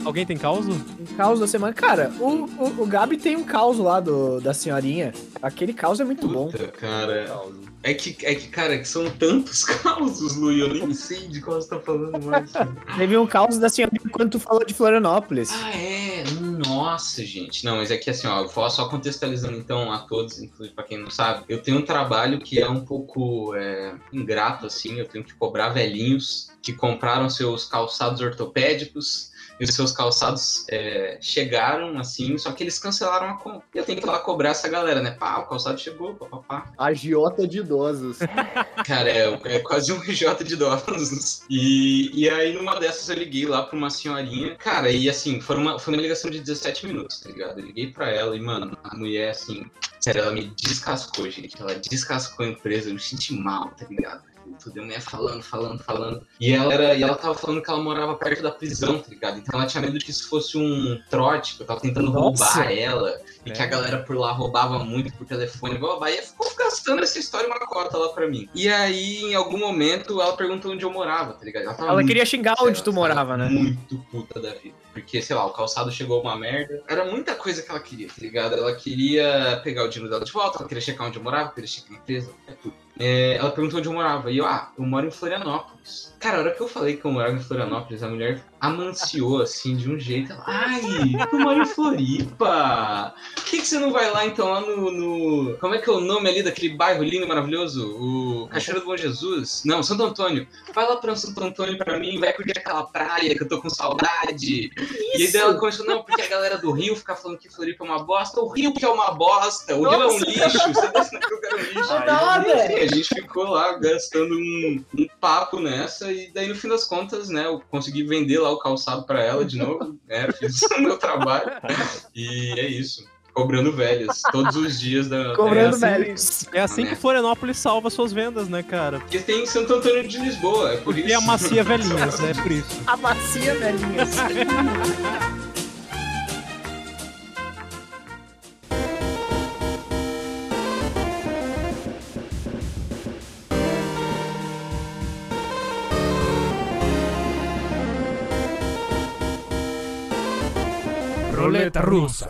Alguém tem causo? Um caos da semana. Cara, o Gabi tem um caos lá da senhorinha. Aquele caos é muito bom. Cara, cara, que são tantos causos, Lu, eu nem sei de qual você tá falando mais. Teve um caos da senhorinha quando tu falou de Florianópolis. Ah, é? Nossa, gente. Não, mas é que assim, ó, eu vou falar só contextualizando então a todos, inclusive pra quem não sabe. Eu tenho um trabalho que é um pouco ingrato, assim. Eu tenho que cobrar velhinhos que compraram seus calçados ortopédicos. E os seus calçados chegaram, assim, só que eles cancelaram a compra. E eu tenho que ir lá cobrar essa galera, né? Pá, o calçado chegou, papapá. Agiota de idosos. Cara, é quase um RJ de idosos. E aí, numa dessas, eu liguei lá pra uma senhorinha. Cara, e assim, foi uma ligação de 17 minutos, tá ligado? Eu liguei pra ela e, mano, a mulher, assim... Sério, ela me descascou, gente. Ela descascou a empresa, eu me senti mal, tá ligado? Tudo, a mulher falando. E ela tava falando que ela morava perto da prisão, tá ligado? Então ela tinha medo que isso fosse um trote, que eu tava tentando roubar ela. E que a galera por lá roubava muito por telefone, blá, blá, blá, e ficou gastando essa história uma cota lá pra mim. E aí, em algum momento, ela perguntou onde eu morava, tá ligado? Ela queria xingar onde tu morava, né? Muito puta da vida. Porque, sei lá, o calçado chegou uma merda. Era muita coisa que ela queria, tá ligado? Ela queria pegar o dinheiro dela de volta, ela queria checar onde eu morava, queria checar a empresa, tudo. Ela perguntou onde eu morava. E eu moro em Florianópolis. Cara, a hora que eu falei que eu morava em Florianópolis, a mulher amanciou, assim, de um jeito. Ela, ai, eu moro em Floripa. Por que você não vai lá, então, lá no... Como é que é o nome ali daquele bairro lindo e maravilhoso? O Cachoeira do Bom Jesus? Não, Santo Antônio. Vai lá pra Santo Antônio pra mim, vai curtir aquela praia que eu tô com saudade. Isso. E daí ela começou, não, porque a galera do Rio fica falando que Floripa é uma bosta. O Rio que é uma bosta. O Rio é um lixo. Você disse que eu quero um lixo. A gente ficou lá gastando um papo nessa. E daí, no fim das contas, né, eu consegui vender lá o calçado pra ela de novo, né, fiz o meu trabalho, e é isso. Cobrando velhas, todos os dias da... Cobrando velhas. É assim que Florianópolis salva suas vendas, né, cara? Porque tem Santo Antônio de Lisboa, é por isso. E a Macia Velhinhas, é por isso. A Macia Velhinhas. Roleta Russa.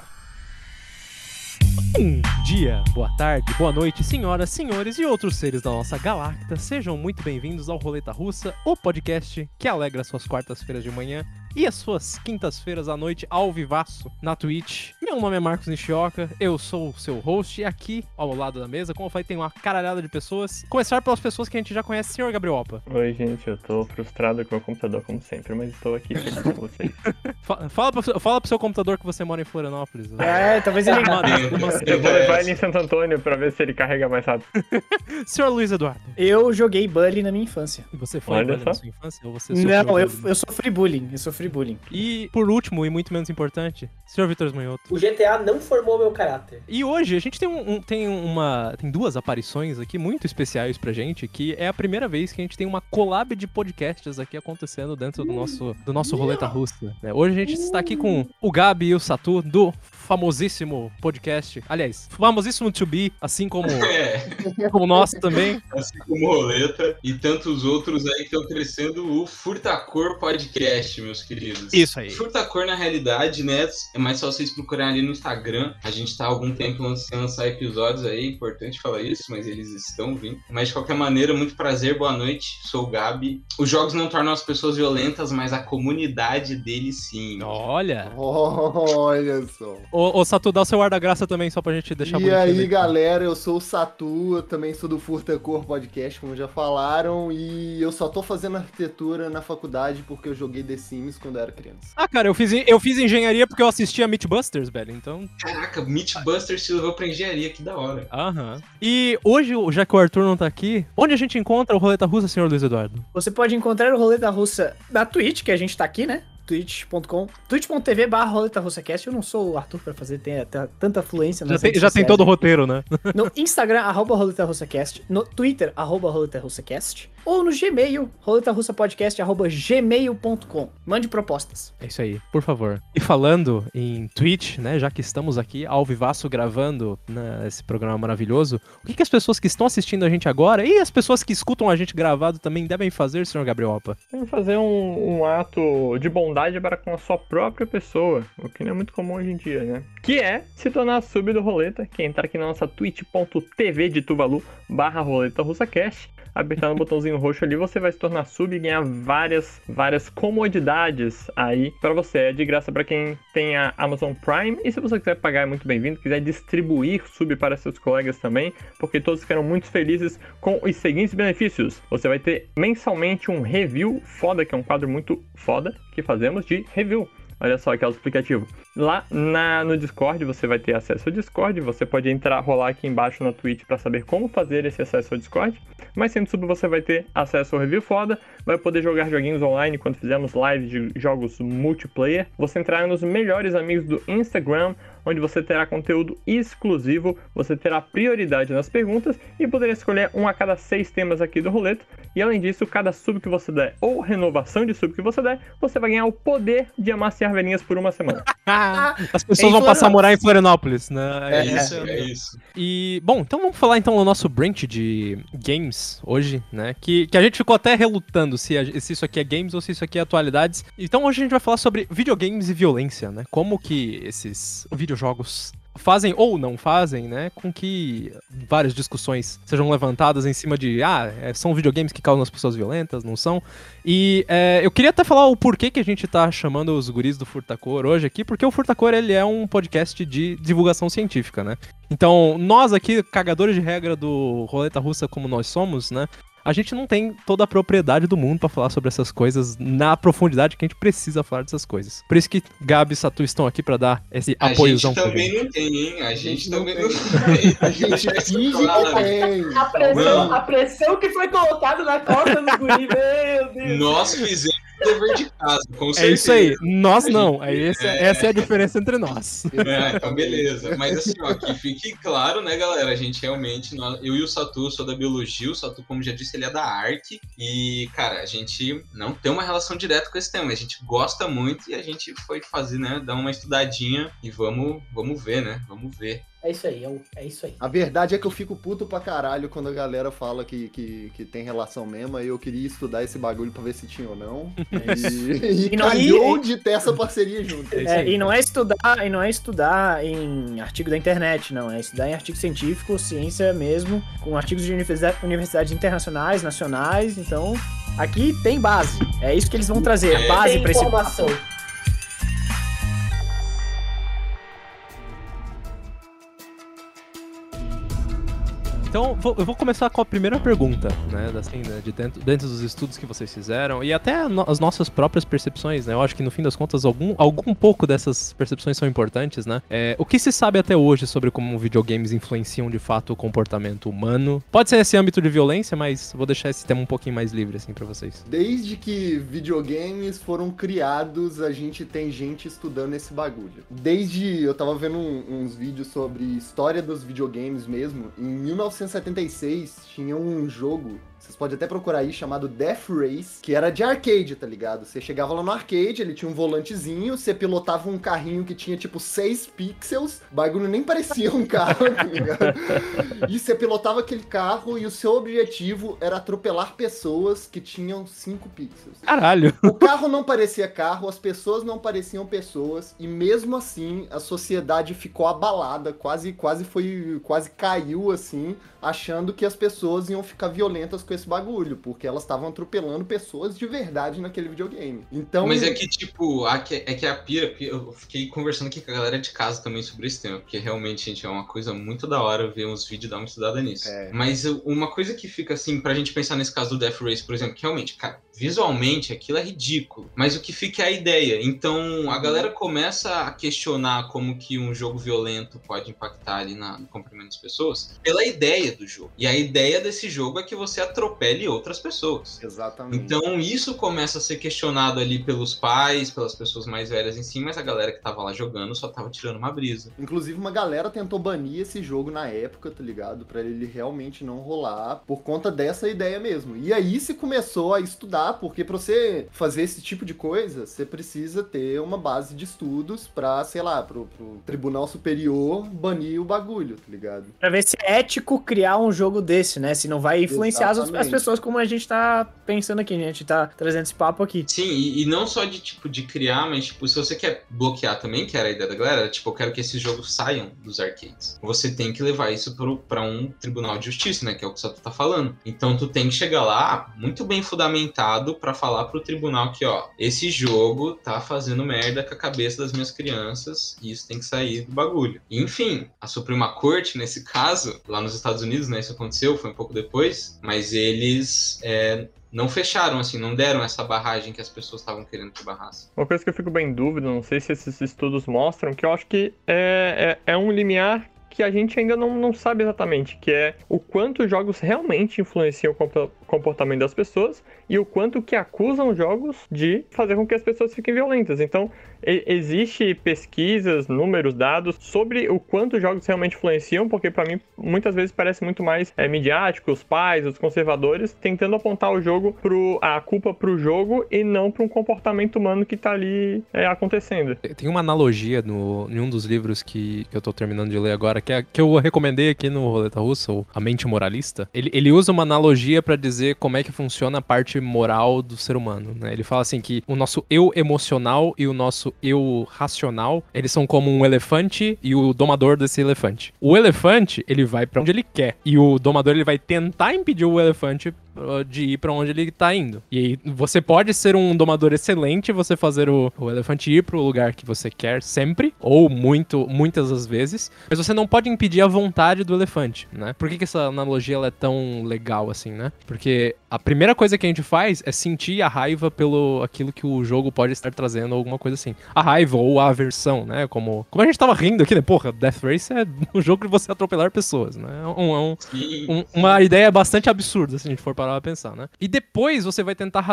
Bom dia, boa tarde, boa noite, senhoras, senhores e outros seres da nossa galáctica. Sejam muito bem-vindos ao Roleta Russa, o podcast que alegra suas quartas-feiras de manhã e as suas quintas-feiras à noite ao vivaço na Twitch. Meu nome é Marcos Nishioka, eu sou o seu host e aqui, ao lado da mesa, como eu falei, tem uma caralhada de pessoas. Começar pelas pessoas que a gente já conhece, senhor Gabriel Opa. Oi, gente, eu tô frustrado com o meu computador, como sempre, mas estou aqui feliz com vocês. Fala pro seu computador que você mora em Florianópolis. Talvez ele... Eu vou levar ele em Santo Antônio pra ver se ele carrega mais rápido. Senhor Luiz Eduardo. Eu joguei Bully na minha infância. E você foi Bully na sua infância? Ou você Não, eu sofri bullying. E, por último, e muito menos importante, senhor Vitor Esmanhoto. O GTA não formou meu caráter. E hoje a gente tem duas aparições aqui muito especiais pra gente, que é a primeira vez que a gente tem uma collab de podcasts aqui acontecendo dentro do nosso Roleta Russa. Hoje a gente está aqui com o Gabi e o Satu do famosíssimo podcast. Aliás, famosíssimo to be, assim como, como nós também. Assim como o Roleta e tantos outros aí que estão crescendo o Furtacor Podcast, meus queridos. Isso aí. Furtacor, na realidade, né, é mais só vocês procurarem ali no Instagram. A gente tá há algum tempo sem lançar episódios aí, importante falar isso, mas eles estão vindo. Mas de qualquer maneira, muito prazer, boa noite, sou o Gabi. Os jogos não tornam as pessoas violentas, mas a comunidade deles sim. Olha Só. Ô Satu, dá o seu ar da graça também, só pra gente deixar bonitinho. E aí, galera, eu sou o Satu, eu também sou do Furtacor Podcast, como já falaram, e eu só tô fazendo arquitetura na faculdade porque eu joguei The Sims quando eu era criança. Ah, cara, eu fiz engenharia porque eu assistia Mythbusters, velho, então... Caraca, Mythbusters te levou pra engenharia, que da hora. Aham. E hoje, já que o Arthur não tá aqui, onde a gente encontra o Roleta Russa, senhor Luiz Eduardo? Você pode encontrar o Roleta Russa na Twitch, que a gente tá aqui, né? twitch.tv/roletarussacast. Eu não sou o Arthur pra fazer tanta fluência nas redes já tem todo o roteiro, né? No Instagram, @roletarussacast. No Twitter, @roletarussacast. ou no Gmail, roletarussapodcast@gmail.com. Mande propostas. É isso aí, por favor. E falando em Twitch, né, já que estamos aqui ao vivaço gravando, né, esse programa maravilhoso, o que as pessoas que estão assistindo a gente agora e as pessoas que escutam a gente gravado também devem fazer, senhor Gabriel Opa? Tem que fazer um ato de bondade para com a sua própria pessoa, o que não é muito comum hoje em dia, né? Que é se tornar sub do Roleta, que é entrar aqui na nossa twitch.tv de Tuvalu/RoletaRussaCast. Apertar no botãozinho roxo ali, você vai se tornar sub e ganhar várias comodidades aí pra você. É de graça pra quem tem a Amazon Prime. E se você quiser pagar, é muito bem-vindo. Quiser distribuir sub para seus colegas também, porque todos ficaram muito felizes com os seguintes benefícios. Você vai ter mensalmente um review foda, que é um quadro muito foda que fazemos de review. Olha só que explicativo. Lá no Discord você vai ter acesso ao Discord. Você pode rolar aqui embaixo na Twitch para saber como fazer esse acesso ao Discord. Mas sendo sub você vai ter acesso ao review foda. Vai poder jogar joguinhos online quando fizermos lives de jogos multiplayer. Você entrará nos melhores amigos do Instagram, onde você terá conteúdo exclusivo, você terá prioridade nas perguntas e poderá escolher um a cada 6 temas aqui do Roleta. E além disso, cada sub que você der ou renovação de sub que você der, você vai ganhar o poder de amaciar velhinhas por uma semana. As pessoas vão passar a morar em Florianópolis, né? É isso. E, bom, então vamos falar então do nosso branch de games hoje, né? Que a gente ficou até relutando se isso aqui é games ou se isso aqui é atualidades. Então hoje a gente vai falar sobre videogames e violência, né? Como que esses videojogos fazem ou não fazem, né, com que várias discussões sejam levantadas em cima de, são videogames que causam as pessoas violentas, não são? E eu queria até falar o porquê que a gente tá chamando os guris do Furtacor hoje aqui, porque o Furtacor, ele é um podcast de divulgação científica, né? Então, nós aqui, cagadores de regra do Roleta Russa como nós somos, né, a gente não tem toda a propriedade do mundo pra falar sobre essas coisas na profundidade que a gente precisa falar dessas coisas. Por isso que Gabi e Satu estão aqui pra dar esse apoiozão pra gente. A gente também não tem, hein? A gente também não tem. A gente finge que tem. A pressão que foi colocada na costa do guri, meu Deus. Nós fizemos o dever de casa, com certeza. É isso aí, nós não. Essa é a diferença entre nós. Então beleza. Mas assim, ó, que fique claro, né, galera? A gente realmente, eu e o Satu, sou da biologia, o Satu, como já disse, ele é da arte. E, cara, a gente não tem uma relação direta com esse tema. A gente gosta muito e a gente foi fazer, né, dar uma estudadinha e vamos ver, né? Vamos ver. É isso aí, é isso aí. A verdade é que eu fico puto pra caralho quando a galera fala que tem relação mesmo. Aí eu queria estudar esse bagulho pra ver se tinha ou não. E calhou de ter essa parceria junto. E não é estudar em artigo da internet, não. É estudar em artigo científico, ciência mesmo, com artigos de universidades internacionais, nacionais. Então, aqui tem base. É isso que eles vão trazer, base pra esse informação. Então, eu vou começar com a primeira pergunta, né, assim, né, dentro dos estudos que vocês fizeram e até as nossas próprias percepções, né, eu acho que no fim das contas algum pouco dessas percepções são importantes, né, o que se sabe até hoje sobre como videogames influenciam de fato o comportamento humano? Pode ser esse âmbito de violência, mas vou deixar esse tema um pouquinho mais livre, assim, pra vocês. Desde que videogames foram criados, a gente tem gente estudando esse bagulho. Eu tava vendo uns vídeos sobre história dos videogames mesmo, em 1976 tinha um jogo, vocês podem até procurar aí, chamado Death Race, que era de arcade, tá ligado? Você chegava lá no arcade, ele tinha um volantezinho, você pilotava um carrinho que tinha tipo 6 pixels, o bagulho nem parecia um carro, tá ligado? E você pilotava aquele carro e o seu objetivo era atropelar pessoas que tinham 5 pixels. Caralho! O carro não parecia carro, as pessoas não pareciam pessoas, e mesmo assim a sociedade ficou abalada, quase caiu assim, achando que as pessoas iam ficar violentas com esse bagulho, porque elas estavam atropelando pessoas de verdade naquele videogame. Então... Mas é que, tipo, a pira, eu fiquei conversando aqui com a galera de casa também sobre esse tema, porque realmente, gente, é uma coisa muito da hora ver uns vídeos e dar uma estudada nisso. Mas uma coisa que fica, assim, pra gente pensar nesse caso do Death Race, por exemplo, que realmente, cara, visualmente aquilo é ridículo, mas o que fica é a ideia. Então, a galera começa a questionar como que um jogo violento pode impactar ali no comportamento das pessoas pela ideia do jogo. E a ideia desse jogo é que você atropela atropele outras pessoas. Exatamente. Então isso começa a ser questionado ali pelos pais, pelas pessoas mais velhas em si, mas a galera que tava lá jogando só tava tirando uma brisa. Inclusive, uma galera tentou banir esse jogo na época, tá ligado? Pra ele realmente não rolar, por conta dessa ideia mesmo. E aí se começou a estudar, porque pra você fazer esse tipo de coisa, você precisa ter uma base de estudos pra, sei lá, pro Tribunal Superior banir o bagulho, tá ligado? Pra ver se é ético criar um jogo desse, né? Se não vai influenciar as pessoas como a gente tá pensando aqui, né? A gente tá trazendo esse papo aqui. Sim, e não só de, tipo, de criar, mas, tipo, se você quer bloquear também, que era a ideia da galera, tipo, eu quero que esses jogos saiam dos arcades. Você tem que levar isso pra um tribunal de justiça, né? Que é o que o Sato tá falando. Então, tu tem que chegar lá, muito bem fundamentado, pra falar pro tribunal que, ó, esse jogo tá fazendo merda com a cabeça das minhas crianças e isso tem que sair do bagulho. E, enfim, a Suprema Corte, nesse caso, lá nos Estados Unidos, né? Isso aconteceu, foi um pouco depois, mas eles não fecharam, assim, não deram essa barragem que as pessoas estavam querendo que barrasse. Uma coisa que eu fico bem em dúvida, não sei se esses estudos mostram, que eu acho que é um limiar que a gente ainda não sabe exatamente, que é o quanto os jogos realmente influenciam o comportamento das pessoas e o quanto que acusam jogos de fazer com que as pessoas fiquem violentas. Então, existe pesquisas, números, dados sobre o quanto os jogos realmente influenciam, porque para mim, muitas vezes parece muito mais midiático, os pais, os conservadores, tentando apontar o jogo a culpa pro jogo e não para um comportamento humano que tá ali acontecendo. Tem uma analogia em um dos livros que eu tô terminando de ler agora, que eu recomendei aqui no Roleta Russa, o A Mente Moralista. Ele usa uma analogia pra dizer como é que funciona a parte moral do ser humano, né? Ele fala assim que o nosso eu emocional e o nosso eu racional, eles são como um elefante e o domador desse elefante. O elefante, ele vai pra onde ele quer, e o domador, ele vai tentar impedir o elefante de ir pra onde ele tá indo. E aí, você pode ser um domador excelente, você fazer o elefante ir pro lugar que você quer sempre, ou muitas das vezes, mas você não pode impedir a vontade do elefante, né? Por que essa analogia ela é tão legal assim, né? Porque a primeira coisa que a gente faz é sentir a raiva pelo aquilo que o jogo pode estar trazendo, alguma coisa assim. A raiva ou a aversão, né? Como a gente tava rindo aqui, né? Porra, Death Race é um jogo de você atropelar pessoas, né? Uma ideia bastante absurda, se a gente for parar pra pensar, né? E depois você vai tentar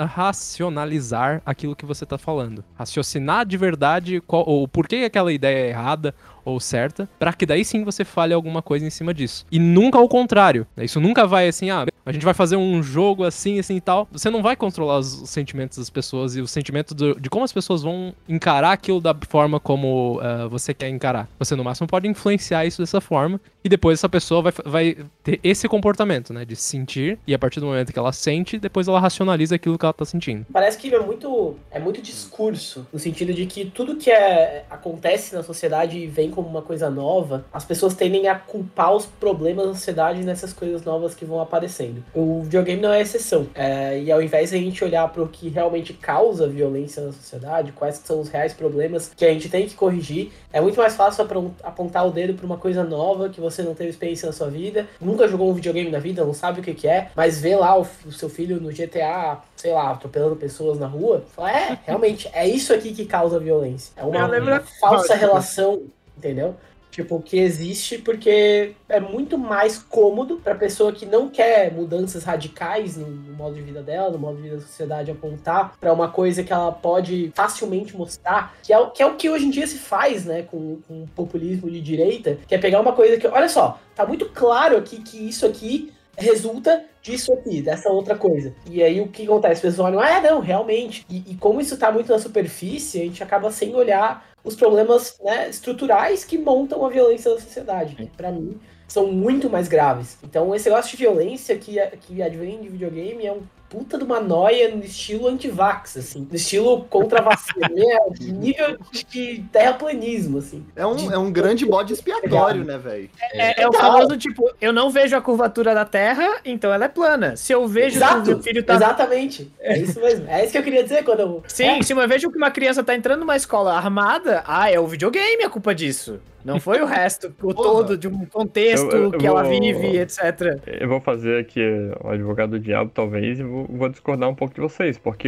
racionalizar aquilo que você tá falando. Raciocinar de verdade o porquê aquela ideia é errada ou certa, pra que daí sim você fale alguma coisa em cima disso. E nunca ao contrário. Isso nunca vai assim, a gente vai fazer um jogo assim e tal. Você não vai controlar os sentimentos das pessoas e o sentimento de como as pessoas vão encarar aquilo da forma como você quer encarar. Você no máximo pode influenciar isso dessa forma e depois essa pessoa vai ter esse comportamento, né, de sentir, e a partir do momento que ela sente, depois ela racionaliza aquilo que ela tá sentindo. Parece que é muito discurso, no sentido de que tudo que acontece na sociedade vem como uma coisa nova, as pessoas tendem a culpar os problemas da sociedade nessas coisas novas que vão aparecendo. O videogame não é exceção. E ao invés de a gente olhar para o que realmente causa violência na sociedade, quais são os reais problemas que a gente tem que corrigir, é muito mais fácil apontar o dedo para uma coisa nova que você não teve experiência na sua vida, nunca jogou um videogame na vida, não sabe o que é, mas vê lá o seu filho no GTA, sei lá, atropelando pessoas na rua, fala, realmente, é isso aqui que causa violência. É uma falsa relação, entendeu? Tipo, que existe porque é muito mais cômodo pra pessoa que não quer mudanças radicais no modo de vida dela, no modo de vida da sociedade, apontar pra uma coisa que ela pode facilmente mostrar, que é o que hoje em dia se faz, né, com o populismo de direita, que é pegar uma coisa que, olha só, tá muito claro aqui que isso aqui resulta disso aqui, dessa outra coisa. E aí o que acontece? As pessoas olham, não, realmente. E como isso tá muito na superfície, a gente acaba sem olhar os problemas, né, estruturais que montam a violência da sociedade, que pra mim são muito mais graves. Então esse negócio de violência que advém de videogame é um puta de uma noia no estilo anti-vax, assim. No estilo contra a vacina. Nível de terraplanismo, assim. É um grande bode expiatório, né, velho? É o famoso, tipo, eu não vejo a curvatura da Terra, então ela é plana. Se eu vejo que o meu filho tá... Exatamente. É isso mesmo. É isso que eu queria dizer quando eu... Sim, se eu vejo que uma criança tá entrando numa escola armada, é o videogame a culpa disso. Não foi o resto, todo de um contexto que ela vive, etc. Eu vou fazer aqui o advogado do diabo, talvez, e vou discordar um pouco de vocês, porque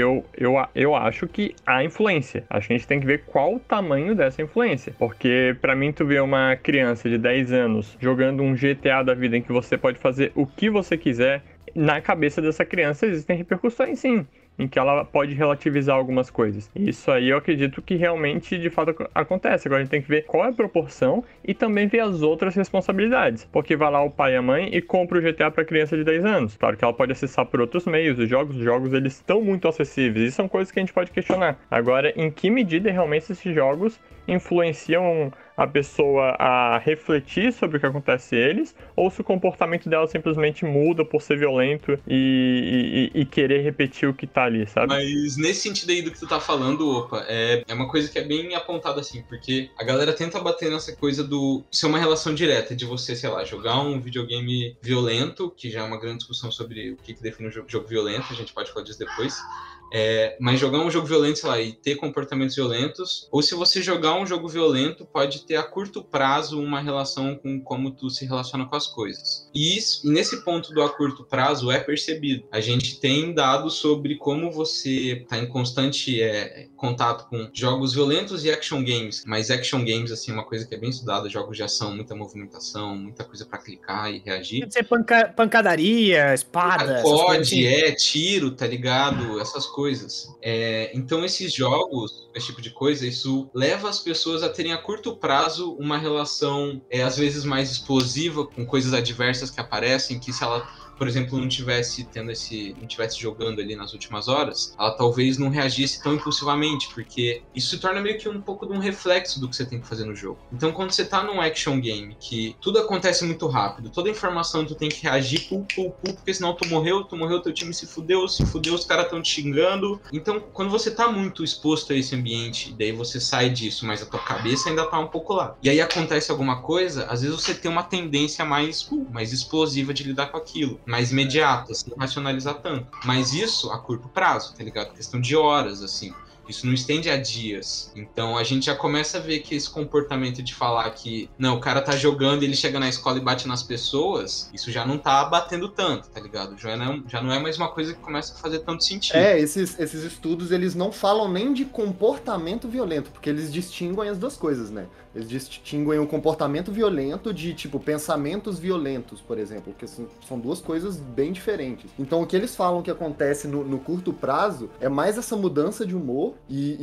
eu acho que há influência. Acho que a gente tem que ver qual o tamanho dessa influência. Porque pra mim, tu vê uma criança de 10 anos jogando um GTA da vida em que você pode fazer o que você quiser, na cabeça dessa criança existem repercussões, sim, em que ela pode relativizar algumas coisas. Isso aí eu acredito que realmente, de fato, acontece. Agora a gente tem que ver qual é a proporção e também ver as outras responsabilidades. Porque vai lá o pai e a mãe e compra o GTA para criança de 10 anos. Claro que ela pode acessar por outros meios. Os jogos eles estão muito acessíveis. E são coisas que a gente pode questionar. Agora, em que medida realmente esses jogos influenciam a pessoa a refletir sobre o que acontece a eles, ou se o comportamento dela simplesmente muda por ser violento e querer repetir o que tá ali, sabe? Mas nesse sentido aí do que tu tá falando, opa, é uma coisa que é bem apontada assim, porque a galera tenta bater nessa coisa do ser uma relação direta, de você, sei lá, jogar um videogame violento, que já é uma grande discussão sobre o que define um jogo violento, a gente pode falar disso depois. Mas jogar um jogo violento, sei lá, e ter comportamentos violentos, ou se você jogar um jogo violento, pode ter a curto prazo uma relação com como tu se relaciona com as coisas. E nesse ponto do a curto prazo é percebido. A gente tem dados sobre como você está em constante contato com jogos violentos e action games, mas action games, assim, é uma coisa que é bem estudada, jogos de ação, muita movimentação, muita coisa para clicar e reagir. Pode ser pancadaria, espada, COD, tiro, tá ligado? Essas coisas. Então esses jogos, esse tipo de coisa, isso leva as pessoas a terem a curto prazo uma relação às vezes mais explosiva com coisas adversas que aparecem, que se ela, por exemplo, não tivesse jogando ali nas últimas horas, ela talvez não reagisse tão impulsivamente, porque isso se torna meio que um pouco de um reflexo do que você tem que fazer no jogo. Então, quando você tá num action game, que tudo acontece muito rápido, toda informação tu tem que reagir, porque senão tu morreu, teu time se fudeu, os caras tão te xingando. Então, quando você tá muito exposto a esse ambiente, daí você sai disso, mas a tua cabeça ainda tá um pouco lá. E aí acontece alguma coisa, às vezes você tem uma tendência mais explosiva de lidar com aquilo, mais imediata, sem racionalizar tanto. Mas isso a curto prazo, tá ligado? Questão de horas, assim. Isso não estende a dias. Então a gente já começa a ver que esse comportamento de falar que não, o cara tá jogando e ele chega na escola e bate nas pessoas, isso já não tá batendo tanto, tá ligado? Já não é mais uma coisa que começa a fazer tanto sentido. Esses estudos, eles não falam nem de comportamento violento, porque eles distinguem as duas coisas, né? Eles distinguem o comportamento violento de, tipo, pensamentos violentos, por exemplo, que são duas coisas bem diferentes. Então, o que eles falam que acontece no curto prazo é mais essa mudança de humor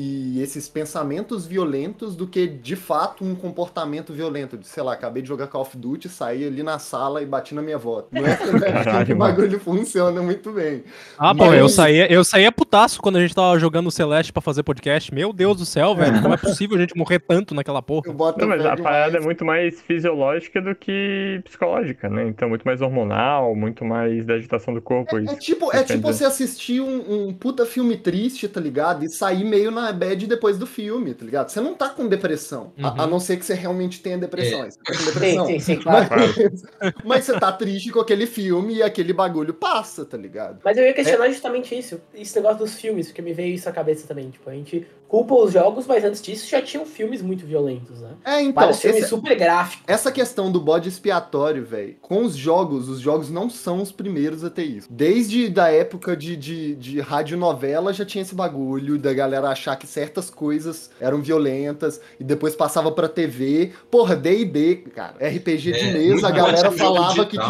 e esses pensamentos violentos do que, de fato, um comportamento violento. De, sei lá, acabei de jogar Call of Duty, saí ali na sala e bati na minha avó. Não é assim que o bagulho funciona muito bem. Bom, eu saía putaço quando a gente tava jogando o Celeste pra fazer podcast. Meu Deus do céu, velho, como é possível a gente morrer tanto naquela porra? Não, mas a parada é muito mais fisiológica do que psicológica, né? Então, muito mais hormonal, muito mais da agitação do corpo. É tipo você assistir um puta filme triste, tá ligado? E sair meio na bad depois do filme, tá ligado? Você não tá com depressão. A não ser que você realmente tenha depressão. Você tá com depressão. Sim, claro. Mas você tá triste com aquele filme e aquele bagulho passa, tá ligado? Mas eu ia questionar justamente isso. Esse negócio dos filmes, porque me veio isso à cabeça também. Tipo, a gente culpa os jogos, mas antes disso já tinham filmes muito violentos, né? Então, vários filmes super gráficos. Essa questão do bode expiatório, velho, com os jogos não são os primeiros a ter isso. Desde da época de radionovela já tinha esse bagulho da galera achar que certas coisas eram violentas e depois passava pra TV. Porra, D&D, cara, RPG de mesa, a galera falava que...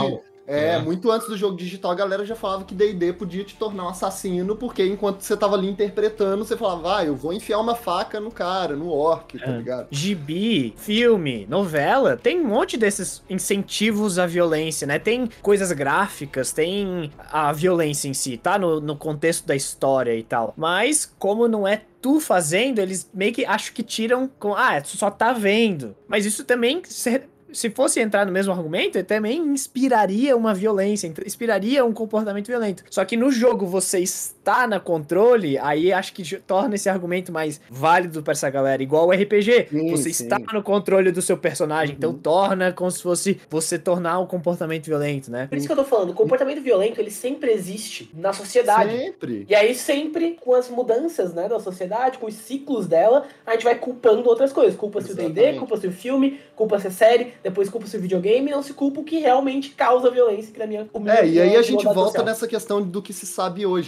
Muito antes do jogo digital, a galera já falava que D&D podia te tornar um assassino, porque enquanto você tava ali interpretando, você falava, eu vou enfiar uma faca no cara, no orc, tá ligado? Gibi, filme, novela, tem um monte desses incentivos à violência, né? Tem coisas gráficas, tem a violência em si, tá? No contexto da história e tal. Mas, como não é tu fazendo, eles meio que acho que tiram com, tu só tá vendo. Mas isso também... Se fosse entrar no mesmo argumento, ele também inspiraria uma violência, inspiraria um comportamento violento. Só que no jogo você está na controle, aí acho que torna esse argumento mais válido pra essa galera. Igual o RPG, você está no controle do seu personagem, então torna como se fosse você tornar um comportamento violento, né? Por isso que eu tô falando, o comportamento violento, ele sempre existe na sociedade. Sempre. E aí sempre, com as mudanças, né, da sociedade, com os ciclos dela, a gente vai culpando outras coisas. Culpa-se o D&D, culpa-se o filme, culpa-se a série, depois culpa-se o videogame, não se culpa o que realmente causa violência, que na minha opinião... E aí a gente volta nessa questão do que se sabe hoje, né? Tipo,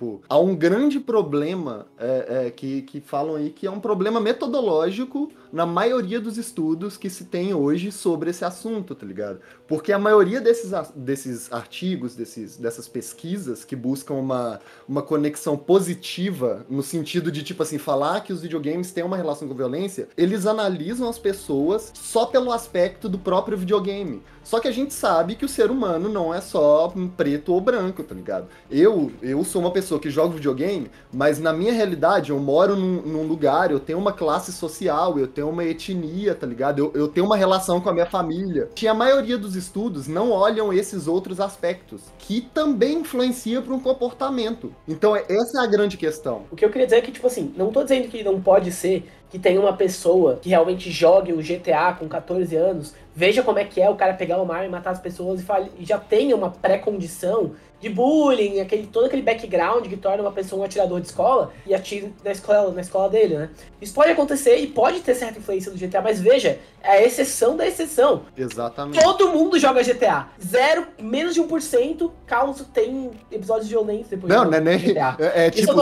Tipo, há um grande problema que falam aí que é um problema metodológico na maioria dos estudos que se tem hoje sobre esse assunto, tá ligado? Porque a maioria desses artigos, dessas pesquisas que buscam uma conexão positiva, no sentido de, tipo assim, falar que os videogames têm uma relação com violência, eles analisam as pessoas só pelo aspecto do próprio videogame. Só que a gente sabe que o ser humano não é só preto ou branco, tá ligado? Eu sou uma pessoa que joga videogame, mas na minha realidade eu moro num lugar, eu tenho uma classe social, eu tenho uma etnia, tá ligado? Eu tenho uma relação com a minha família. E a maioria dos estudos não olham esses outros aspectos, que também influencia para um comportamento. Então essa é a grande questão. O que eu queria dizer é que, tipo assim, não tô dizendo que não pode ser que tem uma pessoa que realmente jogue o GTA com 14 anos, veja como é que é o cara pegar uma arma e matar as pessoas e já tenha uma pré-condição de bullying, todo aquele background que torna uma pessoa um atirador de escola e atira na escola dele, né? Isso pode acontecer e pode ter certa influência do GTA, mas veja, é a exceção da exceção. Exatamente. Todo mundo joga GTA. Menos de 1% tem episódios violentos depois não, de né? GTA. É tipo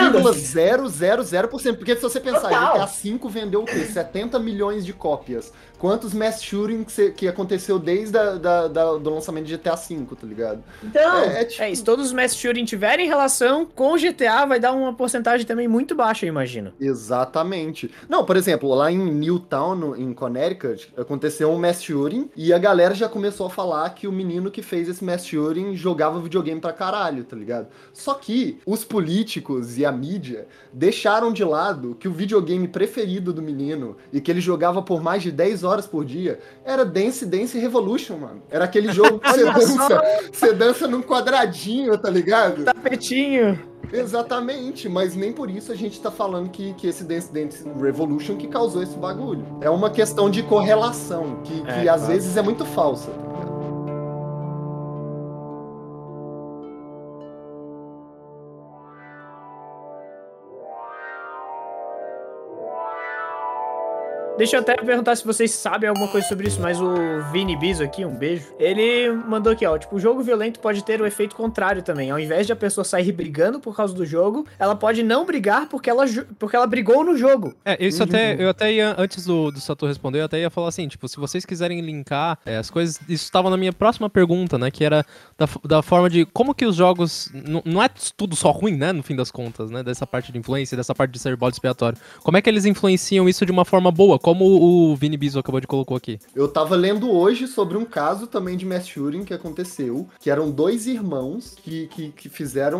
0,000%. Porque se você pensar, GTA V vendeu o quê? 70 milhões de cópias. Quantos mass shooting que aconteceu desde do lançamento de GTA V, tá ligado? Então, se todos os mass shooting tiverem relação com o GTA, vai dar uma porcentagem também muito baixa, eu imagino. Exatamente. Não, por exemplo, lá em Newtown, em Connecticut, aconteceu um mass shooting e a galera já começou a falar que o menino que fez esse mass shooting jogava videogame pra caralho, tá ligado? Só que os políticos e a mídia deixaram de lado que o videogame preferido do menino e que ele jogava por mais de 10 horas por dia era Dance Dance Revolution, mano. Era aquele jogo que você dança num quadradinho, tá ligado? Tapetinho. Exatamente, mas nem por isso a gente tá falando que esse Dance Dance Revolution que causou esse bagulho. É uma questão de correlação, que às vezes é muito falsa, tá ligado? Deixa eu até perguntar se vocês sabem alguma coisa sobre isso, mas o Vini Biso aqui, um beijo, ele mandou aqui, ó, tipo, o jogo violento pode ter o efeito contrário também. Ao invés de a pessoa sair brigando por causa do jogo, ela pode não brigar porque ela brigou no jogo. Isso eu até ia, antes do Satu responder, eu até ia falar assim, tipo, se vocês quiserem linkar as coisas, isso estava na minha próxima pergunta, né, que era da forma de como que os jogos, não é tudo só ruim, né, no fim das contas, né, dessa parte de influência, dessa parte de ser bode expiatório. Como é que eles influenciam isso de uma forma boa? Como o Vini Biso acabou de colocar aqui. Eu tava lendo hoje sobre um caso também de mass shooting que aconteceu, que eram 2 irmãos que fizeram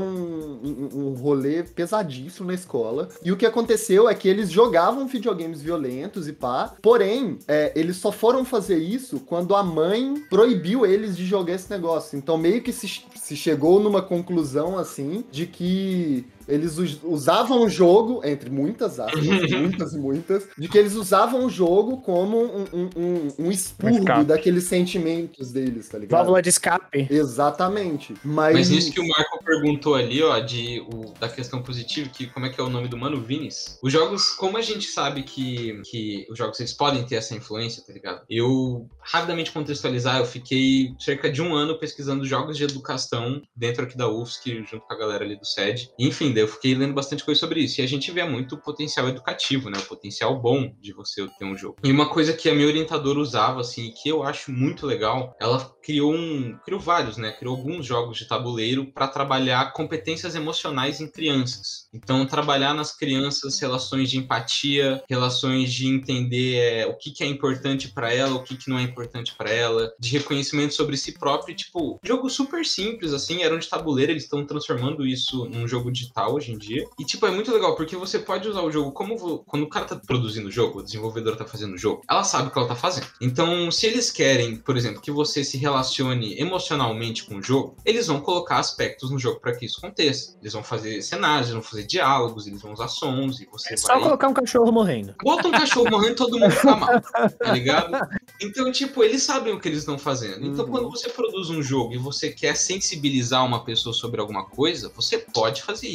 um rolê pesadíssimo na escola. E o que aconteceu é que eles jogavam videogames violentos e pá, porém, eles só foram fazer isso quando a mãe proibiu eles de jogar esse negócio. Então meio que se chegou numa conclusão, assim, de que eles usavam o jogo, entre muitas aspas, muitas, de que eles usavam o jogo como um expurgo daqueles sentimentos deles, tá ligado? Válvula de escape. Exatamente. Mas nisso que o Marco perguntou ali, ó, da questão positiva, que como é que é o nome do mano, Vinis? Os jogos, como a gente sabe que os jogos eles podem ter essa influência, tá ligado? Eu, rapidamente contextualizar, eu fiquei cerca de 1 ano pesquisando jogos de educação dentro aqui da UFSC, junto com a galera ali do SED. Enfim, daí eu fiquei lendo bastante coisa sobre isso. E a gente vê muito o potencial educativo, né? O potencial bom de você ter um jogo. E uma coisa que a minha orientadora usava, assim, que eu acho muito legal, ela criou vários, né? Criou alguns jogos de tabuleiro para trabalhar competências emocionais em crianças. Então, trabalhar nas crianças relações de empatia, relações de entender o que é importante para ela, o que não é importante para ela, de reconhecimento sobre si próprio. Tipo, jogo super simples, assim, eram de tabuleiro, eles estão transformando isso num jogo digital hoje em dia. E, tipo, é muito legal, porque você pode usar o jogo quando o cara tá produzindo o jogo, o desenvolvedor tá fazendo o jogo, ela sabe o que ela tá fazendo. Então, se eles querem, por exemplo, que você se relacione emocionalmente com o jogo, eles vão colocar aspectos no jogo para que isso aconteça. Eles vão fazer cenários, eles vão fazer diálogos, eles vão usar sons e você vai... Só colocar um cachorro morrendo. Bota um cachorro morrendo e todo mundo fica mal, tá ligado? Então, tipo, eles sabem o que eles estão fazendo. Então, quando você produz um jogo e você quer sensibilizar uma pessoa sobre alguma coisa, você pode fazer isso, tá ligado?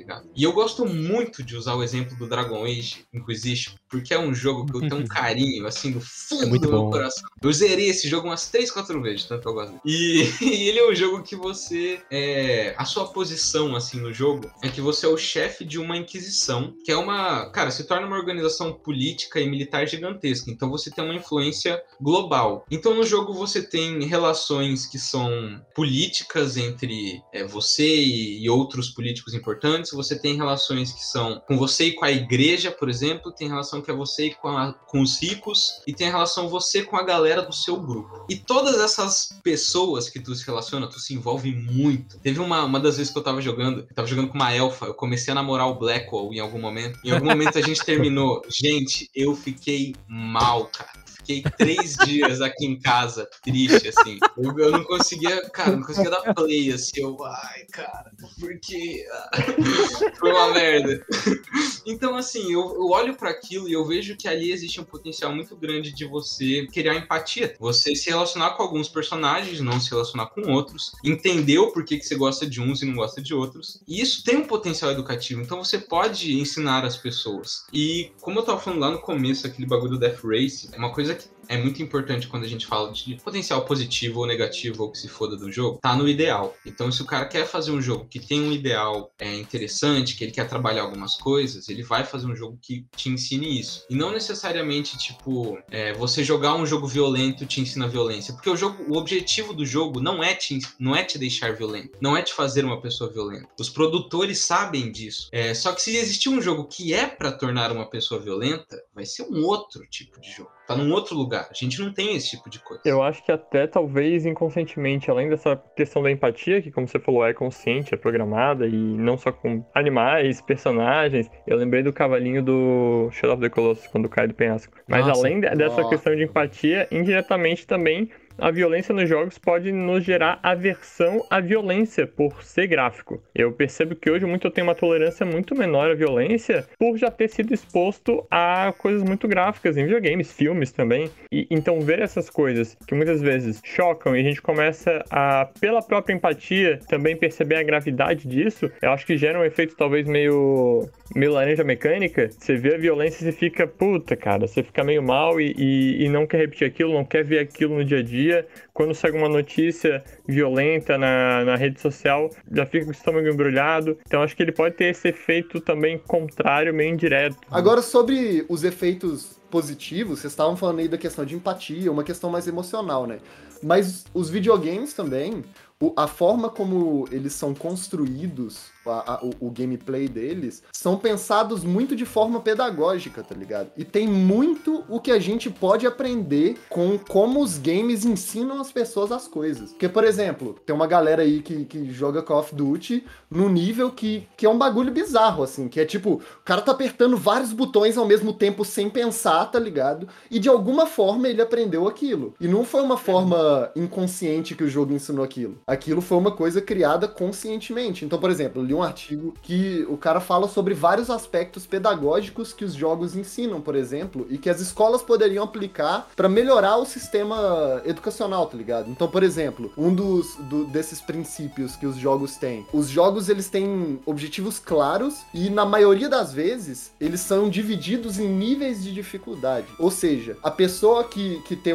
ligado? E eu gosto muito de usar o exemplo do Dragon Age Inquisition, porque é um jogo que eu tenho um carinho, assim, do fundo do meu coração. Eu zerei esse jogo umas 3, 4 vezes, tanto eu gosto dele. E ele é um jogo que você... a sua posição, assim, no jogo é que você é o chefe de uma inquisição, que é uma... Cara, se torna uma organização política e militar gigantesca. Então você tem uma influência global. Então no jogo você tem relações que são políticas entre você e outros políticos importantes. Você tem relações que são com você e com a igreja, por exemplo. Tem relação que é você e com os ricos. E tem a relação você com a galera do seu grupo. E todas essas pessoas que tu se relaciona, tu se envolve muito. Teve uma das vezes que eu tava jogando com uma elfa. Eu comecei a namorar o Blackwell em algum momento. Em algum momento a gente terminou. Gente, eu fiquei mal, cara. Fiquei 3 dias aqui em casa, triste, assim. Eu não conseguia, cara, não conseguia dar play, assim. Ai, cara, porque foi uma merda. Então, assim, eu olho pra aquilo e eu vejo que ali existe um potencial muito grande de você criar empatia. Você se relacionar com alguns personagens, não se relacionar com outros. Entender o porquê que você gosta de uns e não gosta de outros. E isso tem um potencial educativo. Então, você pode ensinar as pessoas. E, como eu tava falando lá no começo, aquele bagulho do Death Race, é uma coisa que é muito importante quando a gente fala de potencial positivo ou negativo ou que se foda do jogo, tá no ideal. Então, se o cara quer fazer um jogo que tem um ideal interessante, que ele quer trabalhar algumas coisas, ele vai fazer um jogo que te ensine isso. E não necessariamente, tipo, você jogar um jogo violento te ensina violência. Porque o objetivo do jogo não é te deixar violento, não é te fazer uma pessoa violenta. Os produtores sabem disso. Só que se existir um jogo que é pra tornar uma pessoa violenta, vai ser um outro tipo de jogo. Tá num outro lugar. A gente não tem esse tipo de coisa. Eu acho que até, talvez, inconscientemente, além dessa questão da empatia, que, como você falou, é consciente, é programada, e não só com animais, personagens. Eu lembrei do cavalinho do Shadow of the Colossus, quando cai do penhasco. Mas além dessa questão de empatia, indiretamente também, a violência nos jogos pode nos gerar aversão à violência por ser gráfico. Eu percebo que hoje eu tenho uma tolerância muito menor à violência por já ter sido exposto a coisas muito gráficas em videogames, filmes também. E então ver essas coisas que muitas vezes chocam e a gente começa a, pela própria empatia, também perceber a gravidade disso, eu acho que gera um efeito talvez meio laranja mecânica. Você vê a violência e você fica, puta, cara, você fica meio mal e não quer repetir aquilo, não quer ver aquilo no dia a dia. Quando sai uma notícia violenta na rede social, já fica com o estômago embrulhado. Então acho que ele pode ter esse efeito também contrário, meio indireto. Agora, sobre os efeitos positivos, vocês estavam falando aí da questão de empatia, uma questão mais emocional, né? Mas os videogames também, a forma como eles são construídos, o gameplay deles, são pensados muito de forma pedagógica, tá ligado? E tem muito o que a gente pode aprender com como os games ensinam as pessoas as coisas. Porque, por exemplo, tem uma galera aí que joga Call of Duty num nível que é um bagulho bizarro, assim, que é tipo, o cara tá apertando vários botões ao mesmo tempo sem pensar, tá ligado? E de alguma forma ele aprendeu aquilo. E não foi uma forma inconsciente que o jogo ensinou aquilo. Aquilo foi uma coisa criada conscientemente. Então, por exemplo, eu li um artigo que o cara fala sobre vários aspectos pedagógicos que os jogos ensinam, por exemplo, e que as escolas poderiam aplicar para melhorar o sistema educacional, tá ligado? Então, por exemplo, desses princípios que os jogos têm. Os jogos, eles têm objetivos claros e, na maioria das vezes, eles são divididos em níveis de dificuldade. Ou seja, a pessoa que tem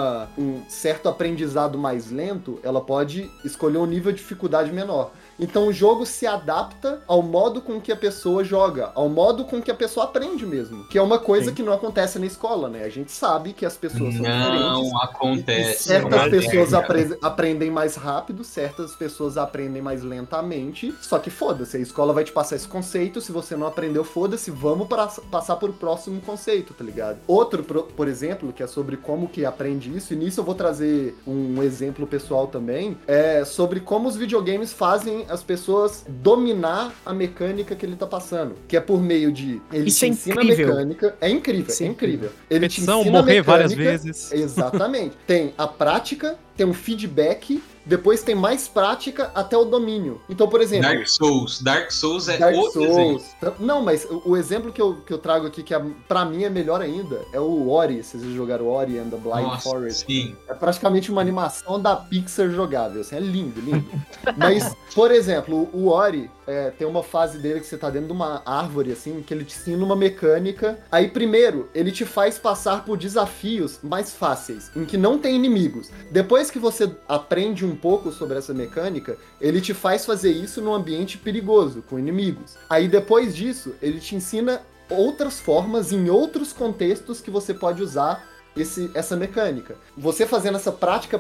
um certo aprendizado mais lento, ela pode escolher um nível de dificuldade menor. Então o jogo se adapta ao modo com que a pessoa joga, ao modo com que a pessoa aprende mesmo. Que é uma coisa que não acontece na escola, né? A gente sabe que as pessoas são diferentes. Não acontece. Certas pessoas aprendem mais rápido, certas pessoas aprendem mais lentamente. Só que foda-se, a escola vai te passar esse conceito, se você não aprendeu, foda-se, vamos passar pro próximo conceito, tá ligado? Outro, por exemplo, que é sobre como que aprende isso, e nisso eu vou trazer um exemplo pessoal também, é sobre como os videogames fazem as pessoas dominar a mecânica que ele tá passando. Que é por meio de... Ele Isso te é ensina incrível. a mecânica. É incrível, é incrível. Ele te Repetição, ensina morrer a mecânica, várias vezes. Exatamente. Tem a prática, tem um feedback depois tem mais prática até o domínio. Então, por exemplo... Dark Souls é Dark outro Souls. exemplo. Não, mas o exemplo que eu trago aqui, que pra mim é melhor ainda, é o Ori. Vocês já jogaram Ori and the Blind Forest? Sim. É praticamente uma animação da Pixar jogável, assim, é lindo, lindo. Mas, por exemplo, o Ori, tem uma fase dele que você tá dentro de uma árvore, assim, que ele te ensina uma mecânica. Aí, primeiro, ele te faz passar por desafios mais fáceis, em que não tem inimigos. Depois que você aprende um pouco sobre essa mecânica, ele te faz fazer isso num ambiente perigoso, com inimigos. Aí, depois disso, ele te ensina outras formas, em outros contextos que você pode usar essa mecânica. Você fazendo essa prática,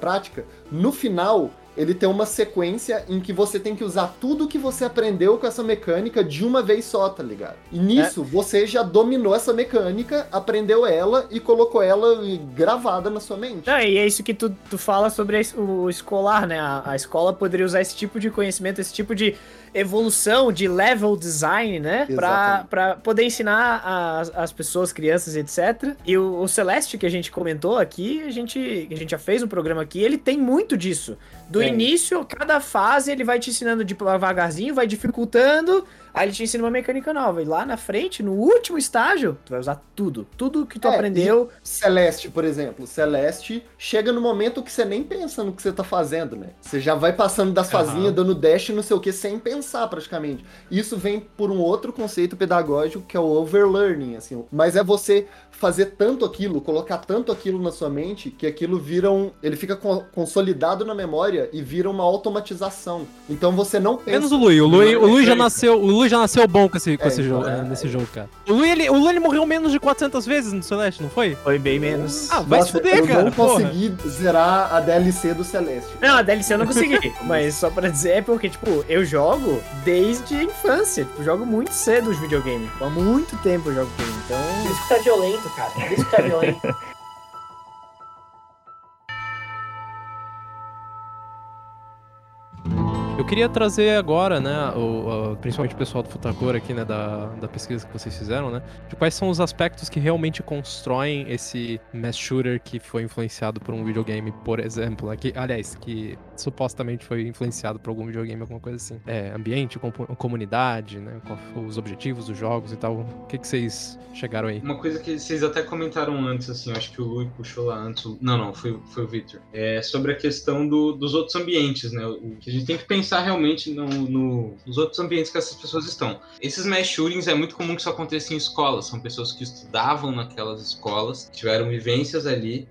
no final, ele tem uma sequência em que você tem que usar tudo que você aprendeu com essa mecânica de uma vez só, tá ligado? E nisso, você já dominou essa mecânica, aprendeu ela e colocou ela gravada na sua mente. Não, e é isso que tu fala sobre o escolar, né? A escola poderia usar esse tipo de conhecimento, esse tipo de evolução, de level design, né? Pra poder ensinar as pessoas, crianças, etc. E o Celeste, que a gente comentou aqui, a gente já fez um programa aqui, ele tem muito disso. Do início, cada fase ele vai te ensinando devagarzinho, vai dificultando, aí ele te ensina uma mecânica nova. E lá na frente, no último estágio, tu vai usar tudo que tu aprendeu. Celeste, por exemplo. Celeste chega no momento que você nem pensa no que você tá fazendo, né? Você já vai passando das fazinhas, dando dash, não sei o que, sem pensar praticamente. Isso vem por um outro conceito pedagógico que é o overlearning, assim. Mas é você fazer tanto aquilo, colocar tanto aquilo na sua mente, que aquilo ele fica consolidado na memória e vira uma automatização. Então você não pensa... Menos o Lui. O Lui já nasceu bom com esse jogo, nesse jogo, cara. O Lui ele morreu menos de 400 vezes no Celeste, não foi? Foi bem menos. Vai se fuder, cara. Eu não consegui zerar a DLC do Celeste. Não, a DLC eu não consegui. Mas só pra dizer, é porque, tipo, eu jogo desde a infância. Tipo, jogo muito cedo os videogames. Há muito tempo eu jogo game, então... Por isso que tá violento, cara. Por isso que tá violento. Eu queria trazer agora, né, principalmente o pessoal do Futacor aqui, né, da pesquisa que vocês fizeram, né, de quais são os aspectos que realmente constroem esse mass shooter que foi influenciado por um videogame, por exemplo, que supostamente foi influenciado por algum videogame, alguma coisa assim. Ambiente, comunidade, né, os objetivos dos jogos e tal. O que vocês chegaram aí? Uma coisa que vocês até comentaram antes, assim, eu acho que o Lui puxou lá antes. Não, foi o Victor. Sobre a questão dos outros ambientes, né, o que a gente tem que pensar realmente nos outros ambientes que essas pessoas estão. Esses mass shootings é muito comum que isso aconteça em escolas. São pessoas que estudavam naquelas escolas, tiveram vivências ali,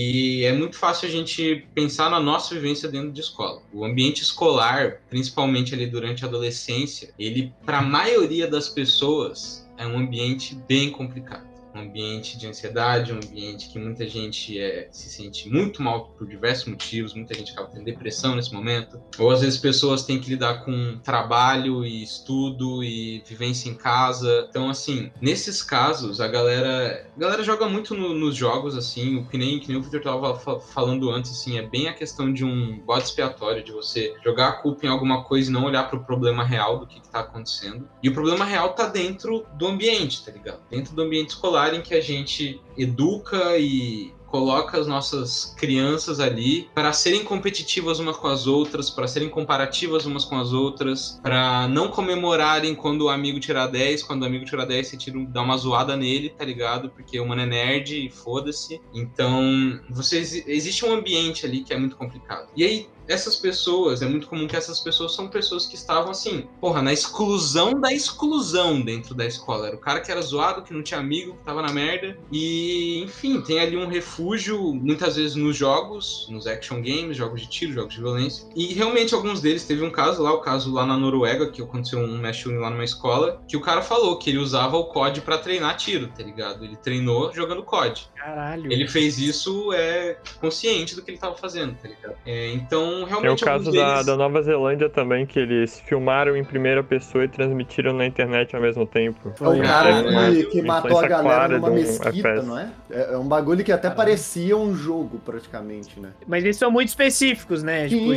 e é muito fácil a gente pensar na nossa vivência dentro de escola. O ambiente escolar, principalmente ali durante a adolescência, ele, para a maioria das pessoas, é um ambiente bem complicado. Um ambiente de ansiedade, um ambiente que muita gente se sente muito mal por diversos motivos, muita gente acaba tendo depressão nesse momento, ou às vezes pessoas têm que lidar com trabalho e estudo e vivência em casa. Então, assim, nesses casos, a galera joga muito nos jogos, assim, o que nem o Victor estava falando antes, assim, é bem a questão de um bode expiatório, de você jogar a culpa em alguma coisa e não olhar para o problema real do que está acontecendo. E o problema real tá dentro do ambiente, tá ligado? Dentro do ambiente escolar, em que a gente educa e coloca as nossas crianças ali para serem competitivas umas com as outras, para serem comparativas umas com as outras, para não comemorarem quando o amigo tirar 10, quando o amigo tirar 10 você dá uma zoada nele, tá ligado? Porque o mano é nerd e foda-se. Então, existe um ambiente ali que é muito complicado. E aí, essas pessoas, é muito comum que essas pessoas são pessoas que estavam assim, na exclusão da exclusão dentro da escola. Era o cara que era zoado, que não tinha amigo, que tava na merda. E, enfim, tem ali um refúgio, muitas vezes nos jogos, nos action games, jogos de tiro, jogos de violência. E realmente alguns deles, teve um caso lá na Noruega, que aconteceu um mass shooting lá numa escola, que o cara falou que ele usava o COD pra treinar tiro, tá ligado? Ele treinou jogando COD. Caralho. Ele fez isso consciente do que ele tava fazendo, tá ligado? Então, realmente... Tem o caso da Nova Zelândia também, que eles filmaram em primeira pessoa e transmitiram na internet ao mesmo tempo. É o cara que matou a galera numa mesquita, não é? É um bagulho que até parecia um jogo, praticamente, né? Mas eles são muito específicos, né? Sim,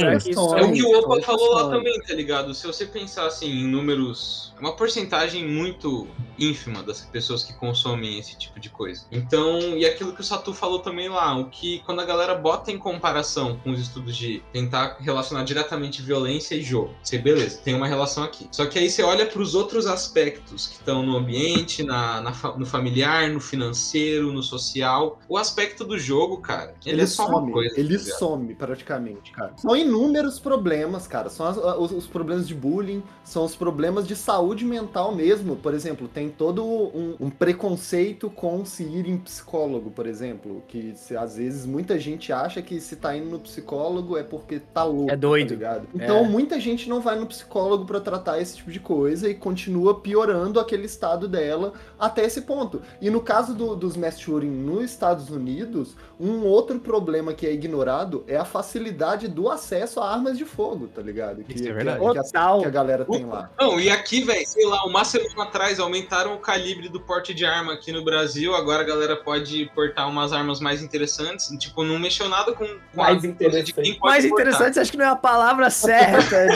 é o que o Opa falou lá também, tá ligado? Se você pensar assim em números, é uma porcentagem muito ínfima das pessoas que consomem esse tipo de coisa. Então, e aquilo que o Satu falou também lá, o que quando a galera bota em comparação com os estudos de tentar relacionar diretamente violência e jogo. Você, beleza, tem uma relação aqui. Só que aí você olha para os outros aspectos que estão no ambiente, no familiar, no financeiro, no social. O aspecto do jogo, cara, ele é só uma coisa. Ele some praticamente, cara. São inúmeros problemas, cara. São os problemas de bullying, são os problemas de saúde mental mesmo. Por exemplo, tem todo um preconceito com se ir em psicólogo, por exemplo. Que às vezes muita gente acha que se tá indo no psicólogo é porque tá louco. É doido. Tá ligado? Então muita gente não vai no psicólogo pra tratar esse tipo de coisa e continua piorando aquele estado dela até esse ponto. E no caso dos mass shooting nos Estados Unidos, um outro problema que é ignorado é a facilidade do acesso a armas de fogo, tá ligado? Isso é verdade. Que a galera tem lá. Não, e aqui, velho, sei lá, uma semana atrás aumentaram o calibre do porte de arma aqui no Brasil, agora a galera pode portar umas armas mais interessantes, tipo, não mexeu nada com Mais a coisa de quem pode Mais portar. interessante, acho que não é a palavra certa.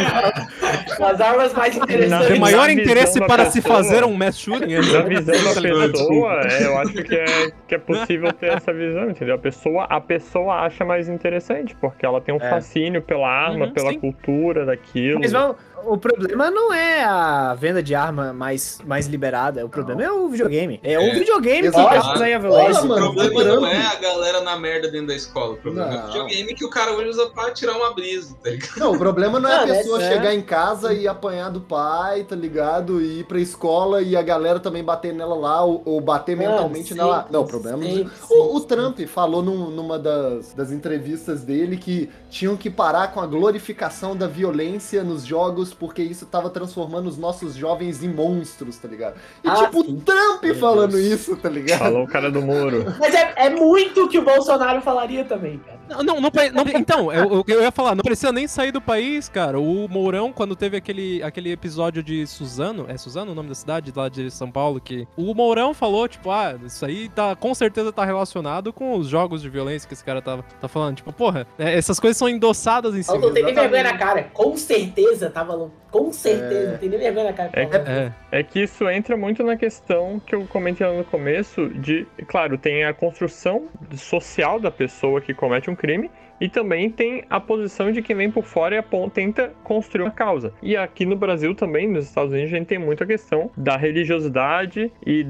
As armas mais interessantes. Tem maior Na interesse visão da para se pessoa. fazer um mass shooting. Na visão da pessoa, eu acho que é possível ter essa visão, entendeu? A pessoa acha mais interessante, porque ela tem um fascínio pela arma, pela sim. cultura daquilo. Mas o problema não é a venda de arma mais liberada, o problema é o videogame. É o videogame que Exato. causa aí a violência. O mano, problema Trump. não é a galera na merda dentro da escola. O problema é o Não. videogame que o cara usa pra tirar uma brisa, tá ligado? Não, o problema não é a Não, pessoa né? chegar em casa e apanhar do pai, tá ligado? E ir pra escola e a galera também bater nela lá, ou bater mentalmente sim, nela. Não, o problema sim, o Trump falou numa das entrevistas dele que tinham que parar com a glorificação da violência nos jogos, porque isso tava transformando os nossos jovens em monstros, tá ligado? E tipo, sim. o Trump falando isso, tá ligado? Falou o cara do muro. Mas é muito o que o Bolsonaro falaria também, cara. Então, eu ia falar, não precisa nem sair do país, cara. O Mourão, quando teve aquele episódio de Suzano, é Suzano o nome da cidade, lá de São Paulo, que o Mourão falou, tipo, isso aí com certeza tá relacionado com os jogos de violência que esse cara tá falando. Tipo, porra, essas coisas são endossadas em cima. Não tem nem vergonha na cara. Com certeza tava louco. Com certeza, não tem nem vergonha na cara. É que isso entra muito na questão que eu comentei lá no começo de, claro, tem a construção social da pessoa que comete um crime e também tem a posição de quem vem por fora e tenta construir uma causa. E aqui no Brasil também, nos Estados Unidos, a gente tem muita questão da religiosidade e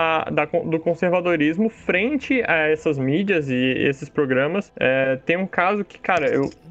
do conservadorismo frente a essas mídias e esses programas. Tem um caso que, cara,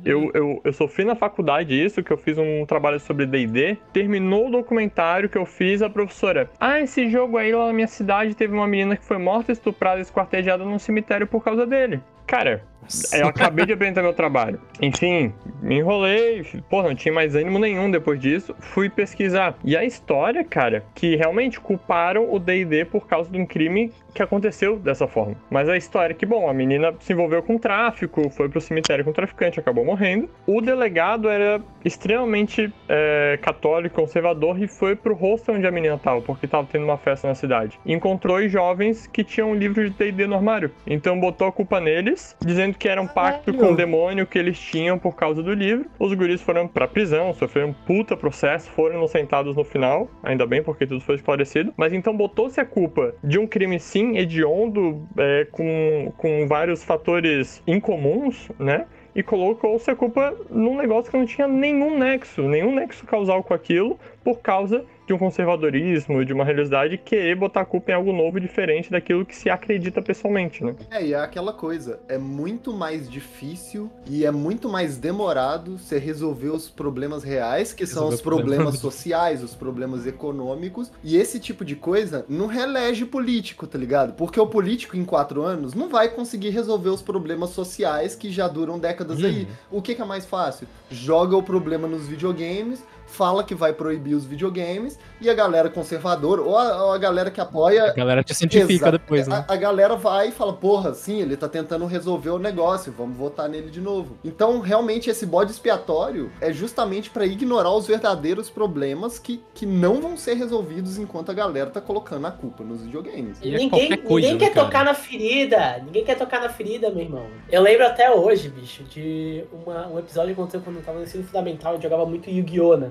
eu sofri na faculdade isso, que eu fiz um trabalho sobre D&D. Terminou o documentário que eu fiz, a professora: esse jogo aí lá na minha cidade teve uma menina que foi morta, estuprada, esquartejada num cemitério por causa dele. Cara, eu acabei de apresentar meu trabalho. Enfim, me enrolei, não tinha mais ânimo nenhum depois disso. Fui pesquisar. E a história, cara, que realmente culparam o D&D por causa de um crime que aconteceu dessa forma. Mas a história é que, a menina se envolveu com tráfico, foi pro cemitério com traficante, acabou morrendo. O delegado era extremamente católico, conservador, e foi pro hostel onde a menina tava, porque tava tendo uma festa na cidade. Encontrou jovens que tinham um livro de D&D no armário. Então botou a culpa neles, dizendo que era um pacto com o demônio que eles tinham por causa do livro. Os guris foram pra prisão, sofreram um puta processo, foram inocentados no final, ainda bem, porque tudo foi esclarecido. Mas então botou-se a culpa de um crime sim hediondo, com vários fatores incomuns, né? E colocou-se a culpa num negócio que não tinha nenhum nexo causal com aquilo, por causa de um conservadorismo, de uma religiosidade, querer botar a culpa em algo novo e diferente daquilo que se acredita pessoalmente, né? E é aquela coisa, é muito mais difícil e é muito mais demorado você resolver os problemas reais, que são os problemas sociais, os problemas econômicos, e esse tipo de coisa não reelege político, tá ligado? Porque o político em 4 anos não vai conseguir resolver os problemas sociais que já duram décadas aí. O que é mais fácil? Joga o problema nos videogames, fala que vai proibir os videogames, e a galera conservadora, ou a galera que apoia... A galera te cientifica depois, né? A galera vai e fala, porra, sim, ele tá tentando resolver o negócio, vamos votar nele de novo. Então, realmente, esse bode expiatório é justamente pra ignorar os verdadeiros problemas que não vão ser resolvidos enquanto a galera tá colocando a culpa nos videogames. E é Ninguém quer tocar na ferida. Ninguém quer tocar na ferida, meu irmão. Eu lembro até hoje, bicho, de um episódio que aconteceu quando eu tava no ensino fundamental e jogava muito Yu-Gi-Oh, né?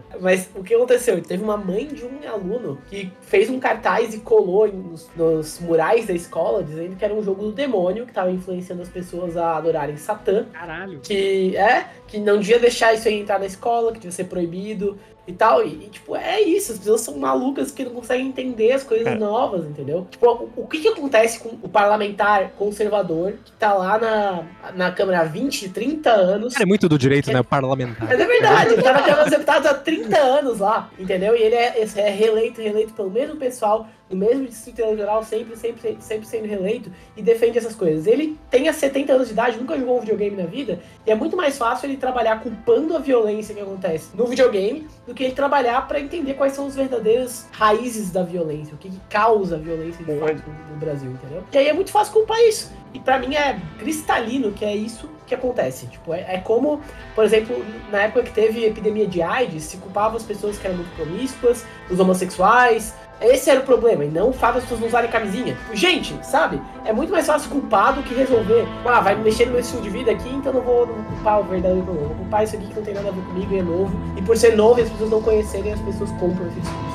Mas o que aconteceu? Teve uma mãe de um aluno que fez um cartaz e colou nos murais da escola, dizendo que era um jogo do demônio, que tava influenciando as pessoas a adorarem Satã. Caralho. Que não devia deixar isso aí entrar na escola, que devia ser proibido e tal. E tipo, é isso. As pessoas são malucas que não conseguem entender as coisas novas, entendeu? Tipo, o que acontece com o parlamentar conservador que tá lá na Câmara há 20, 30 anos? É muito do direito, né? Parlamentar. Mas é verdade, ele tá na Câmara dos Deputados há 30 anos lá, entendeu? E ele é reeleito pelo mesmo pessoal, no mesmo distrito eleitoral, sempre sendo reeleito, e defende essas coisas. Ele tem 70 anos de idade, nunca jogou um videogame na vida, e é muito mais fácil ele trabalhar culpando a violência que acontece no videogame do que ele trabalhar pra entender quais são as verdadeiras raízes da violência, o que causa a violência de fato no Brasil, entendeu? E aí é muito fácil culpar isso. E pra mim é cristalino que é isso que acontece. Tipo, é como, por exemplo, na época que teve epidemia de AIDS, se culpava as pessoas que eram muito promíscuas, os homossexuais. Esse era o problema, e não o fato das pessoas não usarem camisinha. Gente, sabe? É muito mais fácil culpar do que resolver. Vai mexer no meu estilo de vida aqui, então não vou culpar o verdadeiro problema. Vou culpar isso aqui que não tem nada a ver comigo e é novo. E por ser novo e as pessoas não conhecerem, as pessoas compram esse discurso.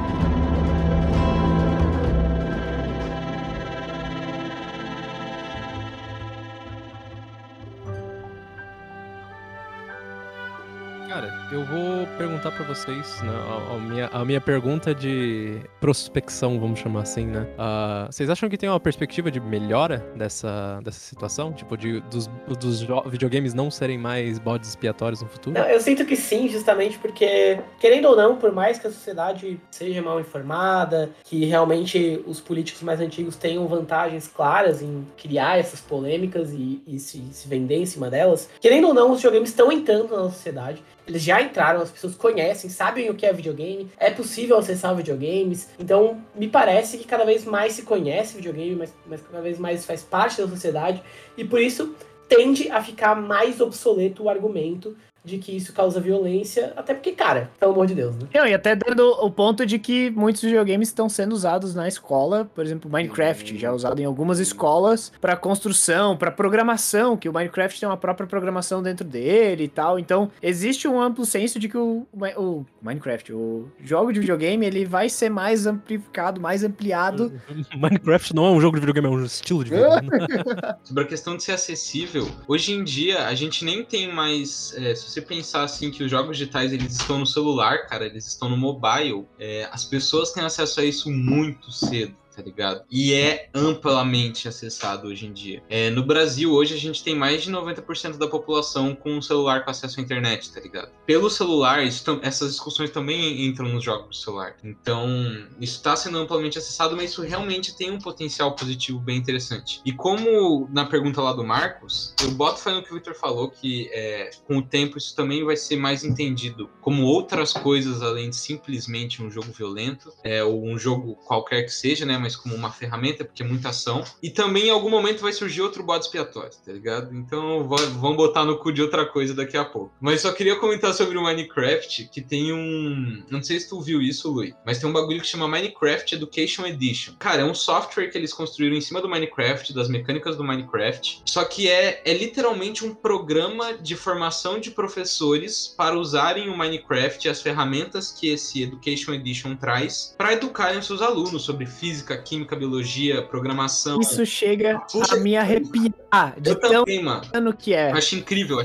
Cara, eu vou perguntar pra vocês, né, a minha pergunta de prospecção, vamos chamar assim, né? Vocês acham que tem uma perspectiva de melhora dessa situação? Tipo, dos videogames não serem mais bodes expiatórios no futuro? Não, eu sinto que sim, justamente porque, querendo ou não, por mais que a sociedade seja mal informada, que realmente os políticos mais antigos tenham vantagens claras em criar essas polêmicas e se vender em cima delas, querendo ou não, os videogames estão entrando na sociedade. Eles já entraram, as pessoas conhecem, sabem o que é videogame, é possível acessar videogames, então me parece que cada vez mais se conhece videogame, mas cada vez mais faz parte da sociedade, e por isso tende a ficar mais obsoleto o argumento de que isso causa violência, até porque, cara, pelo amor de Deus, né? Não, e até dando o ponto de que muitos videogames estão sendo usados na escola, por exemplo, Minecraft, já usado em algumas escolas para construção, para programação, que o Minecraft tem uma própria programação dentro dele e tal, então existe um amplo senso de que o Minecraft, o jogo de videogame, ele vai ser mais amplificado, mais ampliado. Minecraft não é um jogo de videogame, é um estilo de videogame. Sobre a questão de ser acessível, hoje em dia a gente nem tem mais... se você pensar assim que os jogos digitais eles estão no celular, cara, eles estão no mobile, as pessoas têm acesso a isso muito cedo, tá ligado? E é amplamente acessado hoje em dia. No Brasil, hoje, a gente tem mais de 90% da população com um celular com acesso à internet, tá ligado? Pelo celular, essas discussões também entram nos jogos do celular. Então, isso está sendo amplamente acessado, mas isso realmente tem um potencial positivo bem interessante. E como na pergunta lá do Marcos, eu boto fé no que o Victor falou, que com o tempo isso também vai ser mais entendido como outras coisas além de simplesmente um jogo violento, ou um jogo qualquer que seja, né? Mas como uma ferramenta, porque é muita ação. E também em algum momento vai surgir outro bode expiatório, tá ligado? Então vamos botar no cu de outra coisa daqui a pouco. Mas só queria comentar sobre o Minecraft, que tem não sei se tu viu isso, Lui, mas tem um bagulho que chama Minecraft Education Edition. Cara, é um software que eles construíram em cima do Minecraft, das mecânicas do Minecraft, só que é literalmente um programa de formação de professores para usarem o Minecraft e as ferramentas que esse Education Edition traz para educarem os seus alunos sobre física, química, biologia, programação. Isso chega a me arrepiar de tão ano que é. Acho incrível.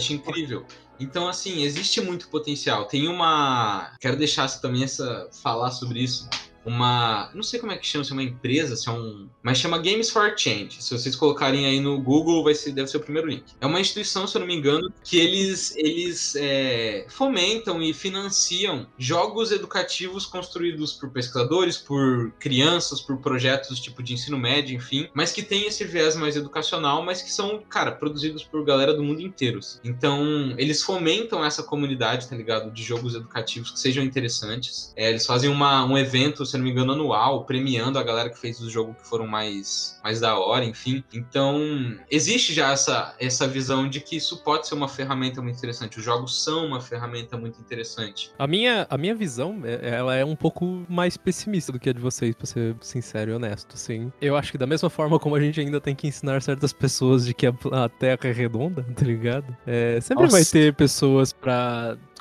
Então, assim, existe muito potencial. Quero deixar também falar sobre isso. Não sei como é que chama, se é uma empresa, mas chama Games for Change. Se vocês colocarem aí no Google, deve ser o primeiro link. É uma instituição, se eu não me engano, que eles fomentam e financiam jogos educativos construídos por pesquisadores, por crianças, por projetos tipo de ensino médio, enfim, mas que tem esse viés mais educacional, mas que são, cara, produzidos por galera do mundo inteiro. Então, eles fomentam essa comunidade, tá ligado? De jogos educativos que sejam interessantes. Eles fazem um evento, se não me engano, anual, premiando a galera que fez o jogo que foram mais da hora, enfim. Então, existe já essa visão de que isso pode ser uma ferramenta muito interessante. Os jogos são uma ferramenta muito interessante. A minha visão, ela é um pouco mais pessimista do que a de vocês, pra ser sincero e honesto, assim. Eu acho que da mesma forma como a gente ainda tem que ensinar certas pessoas de que a Terra é redonda, tá ligado? Sempre vai ter pessoas pra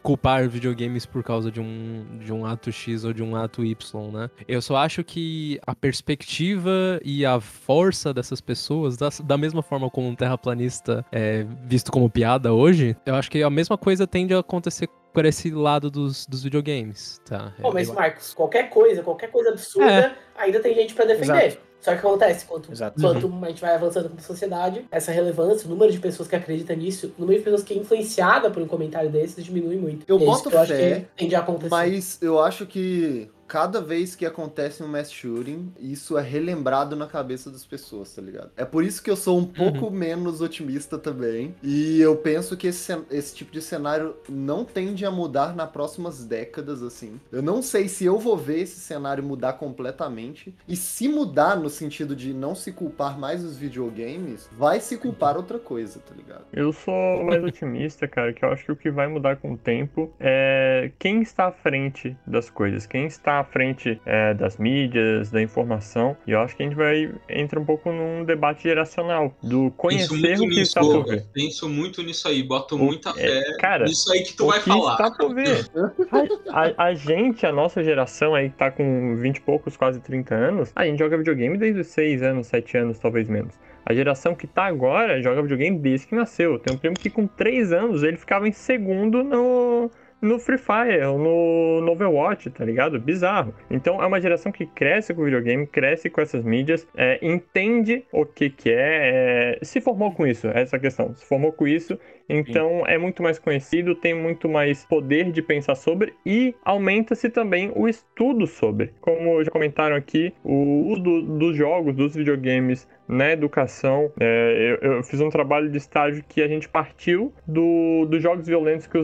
culpar videogames por causa de um ato X ou de um ato Y, né? Eu só acho que a perspectiva e a força dessas pessoas, da mesma forma como um terraplanista é visto como piada hoje, eu acho que a mesma coisa tende a acontecer por esse lado dos videogames, tá? Pô, mas Marcos, qualquer coisa absurda, ainda tem gente pra defender. Exato. Só que acontece, quanto Exato. a gente vai avançando como sociedade, essa relevância, o número de pessoas que acreditam nisso, o número de pessoas que é influenciada por um comentário desses diminui muito. Eu É isso boto que eu acho fé, que tende a acontecer. Mas eu acho que cada vez que acontece um mass shooting, isso é relembrado na cabeça das pessoas, tá ligado? É por isso que eu sou um pouco menos otimista também. E eu penso que esse tipo de cenário não tende a mudar nas próximas décadas, assim. Eu não sei se eu vou ver esse cenário mudar completamente. E se mudar no sentido de não se culpar mais os videogames, vai se culpar outra coisa, tá ligado? Eu sou mais otimista, cara, que eu acho que o que vai mudar com o tempo é quem está à frente das coisas, quem está à frente das mídias, da informação. E eu acho que a gente entra um pouco num debate geracional, do conhecer o que está por ver. Penso muito nisso aí, boto muita fé cara, nisso aí que tu vai que falar. Está por ver. A nossa geração aí que tá com 20 e poucos, quase 30 anos, a gente joga videogame desde os 6 anos, 7 anos, talvez menos. A geração que tá agora joga videogame desde que nasceu. Tem um primo que com 3 anos ele ficava em segundo no Free Fire, ou no Overwatch, tá ligado? Bizarro. Então é uma geração que cresce com o videogame, cresce com essas mídias, entende o que é, se formou com isso, essa questão, se formou com isso, então é muito mais conhecido, tem muito mais poder de pensar sobre e aumenta-se também o estudo sobre. Como já comentaram aqui, o uso dos jogos, dos videogames na educação. Eu fiz um trabalho de estágio que a gente partiu dos jogos violentos que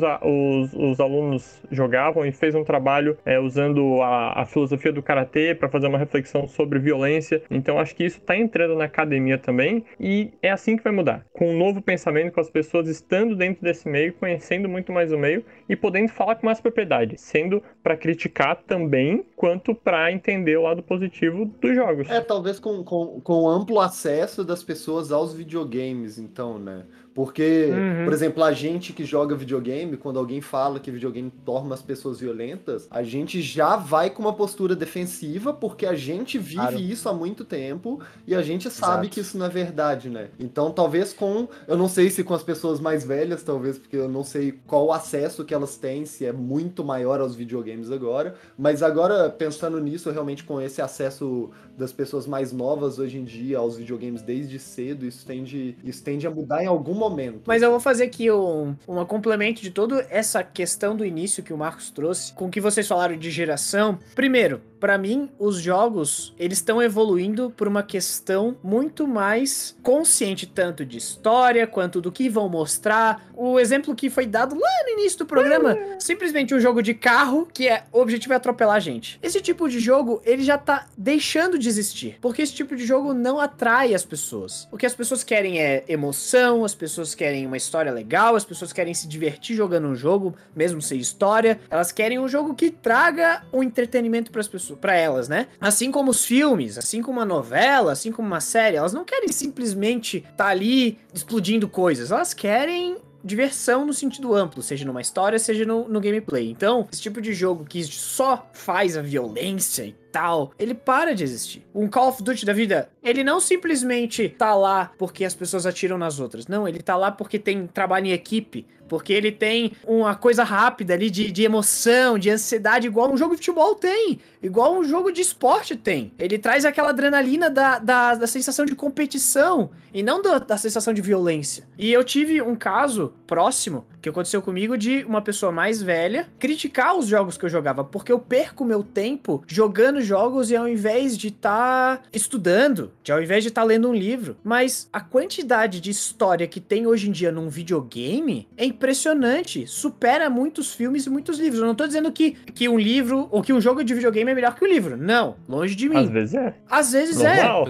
os alunos jogavam e fez um trabalho usando a filosofia do karatê para fazer uma reflexão sobre violência. Então acho que isso está entrando na academia também e é assim que vai mudar. Com um novo pensamento, com as pessoas estando dentro desse meio, conhecendo muito mais o meio e podendo falar com mais propriedade, sendo para criticar também, quanto para entender o lado positivo dos jogos. Talvez com amplo acesso das pessoas aos videogames, então, né? Porque, por exemplo, a gente que joga videogame, quando alguém fala que videogame torna as pessoas violentas, a gente já vai com uma postura defensiva, porque a gente vive isso há muito tempo e a gente sabe que isso não é verdade, né? Então, talvez eu não sei se com as pessoas mais velhas, talvez, porque eu não sei qual o acesso que elas têm, se é muito maior aos videogames agora, mas agora, pensando nisso, realmente com esse acesso das pessoas mais novas hoje em dia aos videogames desde cedo, isso tende a mudar em algum momento. Mas eu vou fazer aqui um complemento de toda essa questão do início que o Marcos trouxe, com o que vocês falaram de geração. Primeiro, pra mim, os jogos, eles estão evoluindo por uma questão muito mais consciente, tanto de história, quanto do que vão mostrar. O exemplo que foi dado lá no início do programa, simplesmente um jogo de carro, que o objetivo é atropelar a gente. Esse tipo de jogo, ele já tá deixando de existir, porque esse tipo de jogo não atrai as pessoas. O que as pessoas querem é emoção, as pessoas querem uma história legal, as pessoas querem se divertir jogando um jogo, mesmo sem história. Elas querem um jogo que traga um entretenimento pras pessoas, pra elas, né? Assim como os filmes, assim como uma novela, assim como uma série, elas não querem simplesmente tá ali explodindo coisas, elas querem diversão no sentido amplo, seja numa história, seja no gameplay. Então, esse tipo de jogo que só faz a violência e tal, ele para de existir. Um Call of Duty da vida, ele não simplesmente tá lá porque as pessoas atiram nas outras. Não, ele tá lá porque tem trabalho em equipe, porque ele tem uma coisa rápida ali de emoção, de ansiedade, igual um jogo de futebol tem, igual um jogo de esporte tem. Ele traz aquela adrenalina da sensação de competição e não da sensação de violência. E eu tive um caso próximo que aconteceu comigo de uma pessoa mais velha criticar os jogos que eu jogava, porque eu perco meu tempo jogando jogos e ao invés de estar estudando, ao invés de estar lendo um livro. Mas a quantidade de história que tem hoje em dia num videogame é impressionante, supera muitos filmes e muitos livros. Eu não tô dizendo que um livro ou que um jogo de videogame é melhor que o livro, não, longe de mim. Às vezes é. Às vezes normal.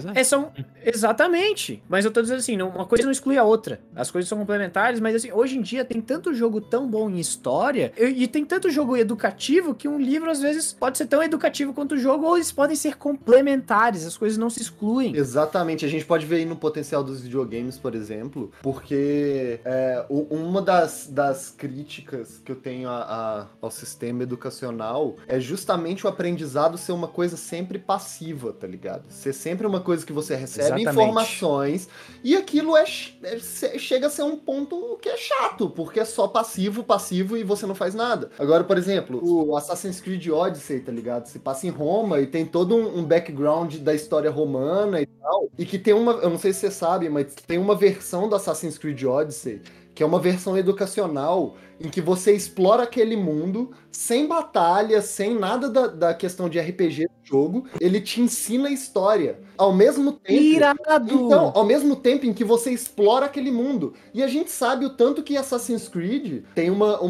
Exatamente, mas eu tô dizendo assim, uma coisa não exclui a outra, as coisas são complementares, mas assim, hoje em dia tem tanto tanto jogo tão bom em história, e tem tanto jogo educativo, que um livro, às vezes, pode ser tão educativo quanto o jogo, ou eles podem ser complementares, as coisas não se excluem. Exatamente, a gente pode ver aí no potencial dos videogames, por exemplo, porque uma das críticas que eu tenho ao sistema educacional é justamente o aprendizado ser uma coisa sempre passiva, tá ligado? Ser sempre uma coisa que você recebe informações, e aquilo chega a ser um ponto que é chato, porque é só passivo, e você não faz nada. Agora, por exemplo, o Assassin's Creed Odyssey, tá ligado? Se passa em Roma e tem todo um background da história romana e tal, e que tem eu não sei se você sabe, mas tem uma versão do Assassin's Creed Odyssey que é uma versão educacional em que você explora aquele mundo sem batalha, sem nada da questão de RPG do jogo. Ele te ensina a história. Ao mesmo tempo... Irado! Então, ao mesmo tempo em que você explora aquele mundo. E a gente sabe o tanto que Assassin's Creed tem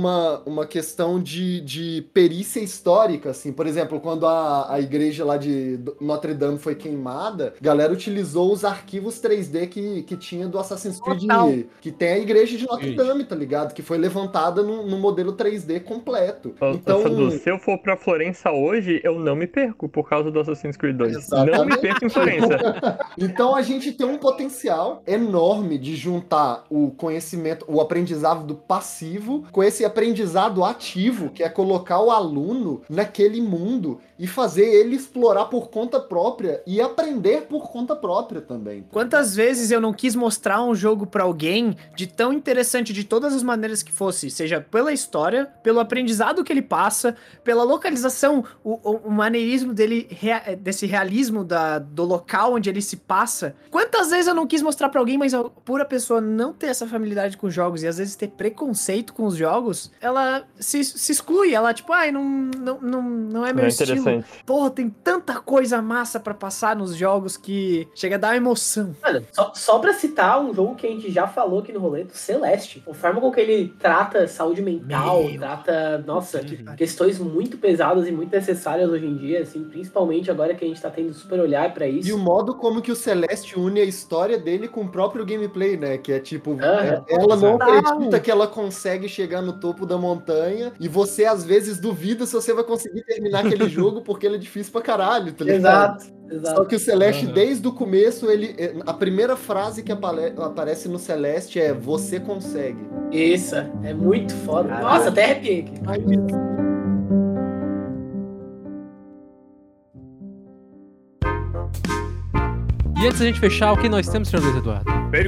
uma questão de perícia histórica, assim. Por exemplo, quando a igreja lá de Notre Dame foi queimada, a galera utilizou os arquivos 3D que tinha do Assassin's Creed, que tem a igreja de Notre Dame, tá ligado? Que foi levantada no modelo 3D completo. Então, se eu for pra Florença hoje, eu não me perco por causa do Assassin's Creed 2. Exatamente. Não me perco em Florença. Então a gente tem um potencial enorme de juntar o conhecimento, o aprendizado passivo com esse aprendizado ativo, que é colocar o aluno naquele mundo e fazer ele explorar por conta própria e aprender por conta própria também. Quantas vezes eu não quis mostrar um jogo pra alguém de tão interessante de todas as maneiras que fosse, seja pela história, pelo aprendizado que ele passa, pela localização, o maneirismo dele, desse realismo do local onde ele se passa. Quantas vezes eu não quis mostrar pra alguém, mas por a pessoa não ter essa familiaridade com os jogos e às vezes ter preconceito com os jogos, ela se exclui, ela tipo, não é meu estilo. Porra, tem tanta coisa massa pra passar nos jogos que chega a dar emoção. Mano, só pra citar um jogo que a gente já falou aqui no Roleto, Celeste. A forma com que ele trata saúde mental, trata, questões muito pesadas e muito necessárias hoje em dia, assim, principalmente agora que a gente tá tendo super olhar pra isso. E o modo como que o Celeste une a história dele com o próprio gameplay, né? Que é tipo, ela não acredita que ela consegue chegar no topo da montanha e você às vezes duvida se você vai conseguir terminar aquele jogo porque ele é difícil pra caralho, tá ligado? Exato. Só que o Celeste, desde o começo, a primeira frase que aparece no Celeste é "Você consegue". Isso, é muito foda. Caralho. Nossa, até arrepiei aqui. E antes da gente fechar, o que nós temos, senhor Luiz Eduardo?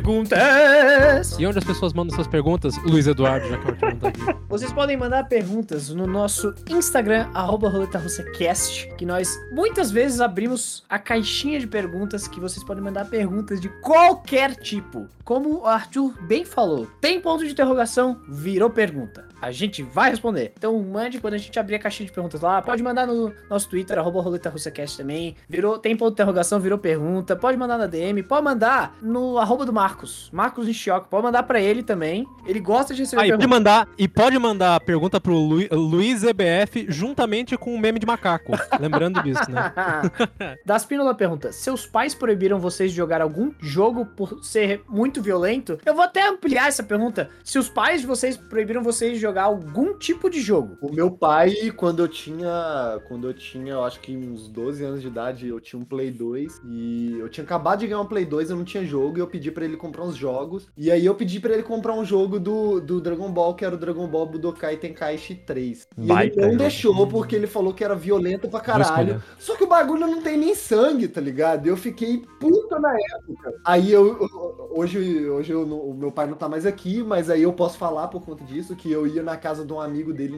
Perguntas! E onde as pessoas mandam suas perguntas? Luiz Eduardo, já que eu pergunto aqui. Vocês podem mandar perguntas no nosso Instagram, @RoletaRussaCast, que nós muitas vezes abrimos a caixinha de perguntas, que vocês podem mandar perguntas de qualquer tipo. Como o Arthur bem falou, tem ponto de interrogação, virou pergunta. A gente vai responder. Então mande quando a gente abrir a caixinha de perguntas lá. Pode mandar no nosso Twitter, @RoletaRussaCast também. Tem ponto de interrogação, virou pergunta. Pode mandar na DM, pode mandar no @ do Marcos Nishioka. Pode mandar pra ele também. Ele gosta de receber perguntas. Pode mandar a pergunta pro Luiz EBF juntamente com o meme de macaco. Lembrando disso, né? Daspinola pergunta: seus pais proibiram vocês de jogar algum jogo por ser muito violento? Eu vou até ampliar essa pergunta. Se os pais de vocês proibiram vocês de jogar algum tipo de jogo? O meu pai, quando eu tinha, eu acho que uns 12 anos de idade, eu tinha um Play 2 e eu tinha acabado de ganhar um Play 2, eu não tinha jogo, e eu pedi pra ele comprar uns jogos. E aí eu pedi pra ele comprar um jogo do Dragon Ball, que era o Dragon Ball Budokai Tenkaichi 3. E ele não deixou, porque ele falou que era violento pra caralho. Só que o bagulho não tem nem sangue, tá ligado? Eu fiquei puta na época. Aí hoje o meu pai não tá mais aqui, mas aí eu posso falar por conta disso, que eu ia na casa de um amigo dele,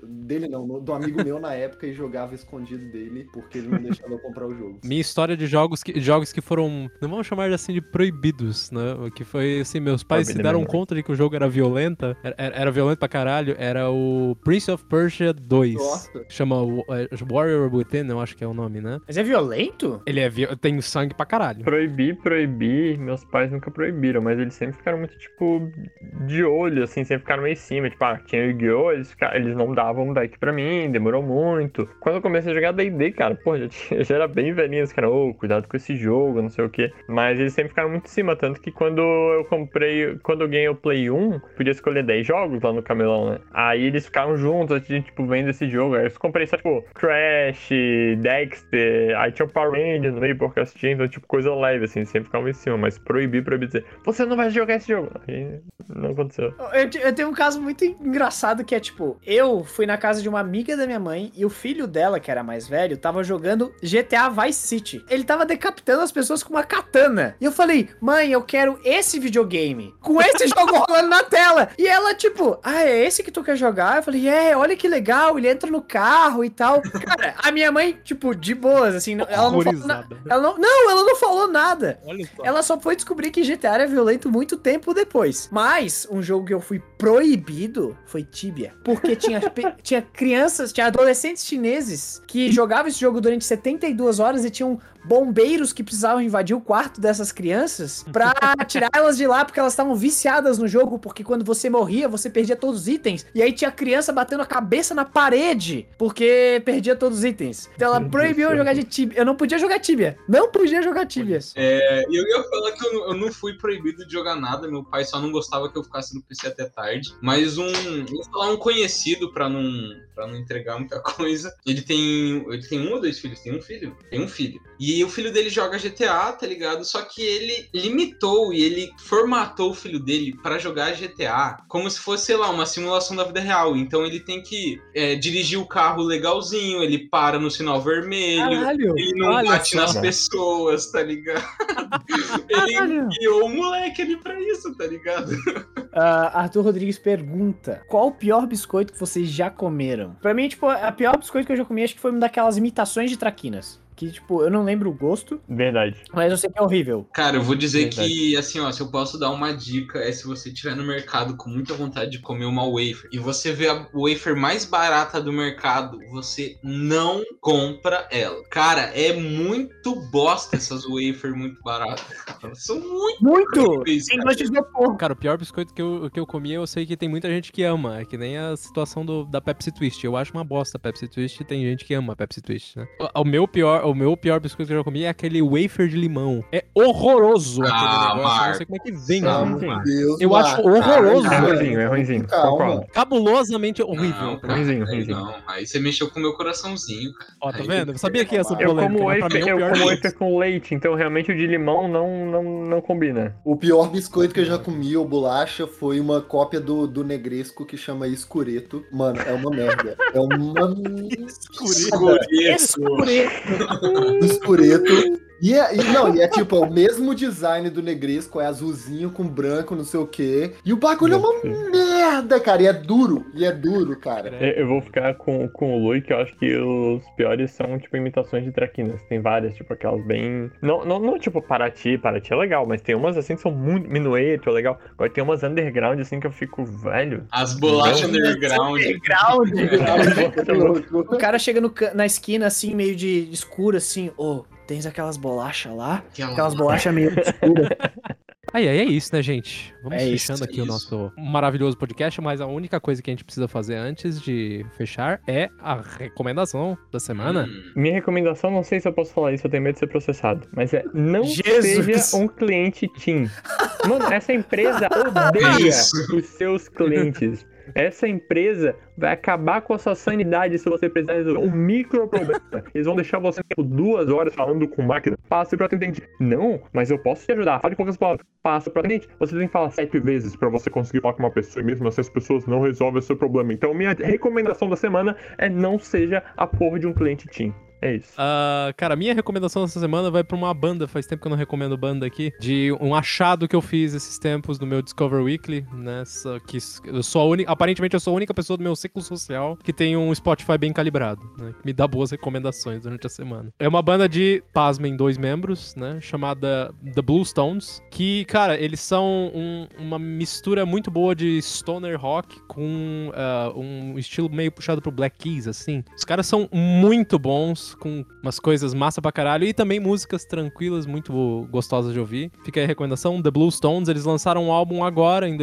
do amigo meu na época, e jogava escondido dele, porque ele não deixava eu comprar o jogo. Minha história de jogos que foram, não vamos chamar assim de proibidos, né? Que foi assim, meus pais se deram conta de que o jogo era violento pra caralho, era o Prince of Persia 2. Nossa. Chama Warrior Within, eu acho que é o nome, né? Mas é violento? Ele tem sangue pra caralho. Proibir, meus pais nunca proibiram, mas eles sempre ficaram muito, tipo, de olho, assim, sempre ficaram meio em cima, tipo, tinha Yu-Gi-Oh!, eles não davam deck pra mim, demorou muito. Quando eu comecei a jogar D&D, cara, pô, já era bem velhinho, os caras, cuidado com esse jogo, não sei o que. Mas eles sempre ficaram muito em cima, tanto que quando eu ganhei o Play 1, podia escolher 10 jogos lá no Camelão, né? Aí eles ficaram juntos, a gente, tipo, vendo esse jogo. Aí eu comprei só, tipo, Crash, Dexter, aí tinha o Power Rangers no meio porque eu assistia, então, tipo, coisa leve, assim, sempre ficavam em cima, mas proibir dizer, você não vai jogar esse jogo. Aí não aconteceu. Eu tenho um caso muito engraçado que é, tipo, eu fui na casa de uma amiga da minha mãe e o filho dela, que era mais velho, tava jogando GTA Vice City. Ele tava decapitando as pessoas com uma katana. E eu falei, mãe, eu quero esse videogame, com esse jogo rolando na tela. E ela, tipo, é esse que tu quer jogar? Eu falei, olha que legal, ele entra no carro e tal. Cara, a minha mãe, tipo, de boas, assim, ela não falou nada. Ela não falou nada. Olha só. Ela só foi descobrir que GTA era violento muito tempo depois. Mas um jogo que eu fui proibido foi Tibia. Porque tinha crianças, tinha adolescentes chineses que jogavam esse jogo durante 72 horas e tinham bombeiros que precisavam invadir o quarto dessas crianças pra tirar elas de lá, porque elas estavam viciadas no jogo, porque quando você morria, você perdia todos os itens. E aí tinha criança batendo a cabeça na parede, porque perdia todos os itens. Então ela proibiu eu jogar de Tibia. Eu não podia jogar Tibia. Não podia jogar Tibia. E eu ia falar que eu não fui proibido de jogar nada, meu pai só não gostava que eu ficasse no PC até tarde. Mas vou falar um conhecido pra não entregar muita coisa. Ele tem um ou dois filhos? Tem um filho? Tem um filho. E o filho dele joga GTA, tá ligado? Só que ele limitou e ele formatou o filho dele pra jogar GTA como se fosse, sei lá, uma simulação da vida real. Então ele tem que dirigir o carro legalzinho, ele para no sinal vermelho, ele não bate nas pessoas, tá ligado? Ele criou o moleque ali pra isso, tá ligado? Arthur Rodrigues pergunta: qual o pior biscoito que vocês já comeram? Pra mim, tipo, a pior biscoito que eu já comi acho que foi uma daquelas imitações de traquinas. Que, tipo, eu não lembro o gosto. Verdade. Mas eu sei que é horrível. Cara, eu vou dizer que, assim, ó, se eu posso dar uma dica, se você estiver no mercado com muita vontade de comer uma wafer, e você vê a wafer mais barata do mercado, você não compra ela. Cara, é muito bosta essas wafer muito baratas. Elas são muito! Tem gosto de porco. Cara, o pior biscoito que eu comi, eu sei que tem muita gente que ama. É que nem a situação da Pepsi Twist. Eu acho uma bosta a Pepsi Twist e tem gente que ama a Pepsi Twist, né? O meu pior biscoito que eu já comi é aquele wafer de limão. É horroroso aquele negócio. Marcos. Eu não sei como é que vem. Meu Deus, Eu acho horroroso. É ruimzinho. Calma. Concordo. Cabulosamente horrível. Ruimzinho. Não, aí você mexeu com o meu coraçãozinho, cara. Ó, tá Aí vendo? Eu sabia que ia ser Eu polêmica. como mas pra mim é o pior disso. wafer com leite, então realmente o de limão não combina. O pior biscoito que eu já comi, ou bolacha, foi uma cópia do Negresco que chama Escureto. Mano, é uma merda. É uma Escureto. E é tipo, é o mesmo design do Negresco, é azulzinho com branco, não sei o quê. E o bagulho é uma merda, cara. E é duro, cara. Eu vou ficar com o Lui, que eu acho que os piores são, tipo, imitações de traquinas. Tem várias, tipo, aquelas bem... Não tipo, Paraty é legal, mas tem umas, assim, que são muito... Minueto é legal. Agora tem umas underground, assim, que eu fico velho. As bolachas underground. O cara chega na esquina, assim, meio de escuro, assim, tens aquelas bolachas lá? Aquelas bolachas meio escuras. Aí é isso, né, gente? Vamos É fechando isso, aqui o nosso maravilhoso podcast, mas a única coisa que a gente precisa fazer antes de fechar é a recomendação da semana. Minha recomendação, não sei se eu posso falar isso, eu tenho medo de ser processado, mas não Jesus. seja um cliente Tim. Mano, essa empresa odeia os seus clientes. Essa empresa vai acabar com a sua sanidade se você precisar resolver um micro problema. Eles vão deixar você por 2 horas falando com máquina. Passe para o atendente. Não, mas eu posso te ajudar. Fale poucas palavras. Passa para o atendente. Você tem que falar 7 vezes para você conseguir falar com uma pessoa. E mesmo assim as pessoas não resolvem o seu problema. Então minha recomendação da semana é não seja a porra de um cliente Tim. É isso. Cara, minha recomendação dessa semana vai pra uma banda, faz tempo que eu não recomendo banda aqui, de um achado que eu fiz esses tempos no meu Discover Weekly, né, que eu sou aparentemente eu sou a única pessoa do meu ciclo social que tem um Spotify bem calibrado, né, que me dá boas recomendações durante a semana. É uma banda de, pasmem, 2 membros, né, chamada The Bluestones, que, cara, eles são uma mistura muito boa de stoner rock com um estilo meio puxado pro Black Keys, assim. Os caras são muito bons. livros com umas coisas massa pra caralho e também músicas tranquilas, muito gostosas de ouvir. Fica aí a recomendação, The Bluestones, eles lançaram um álbum agora em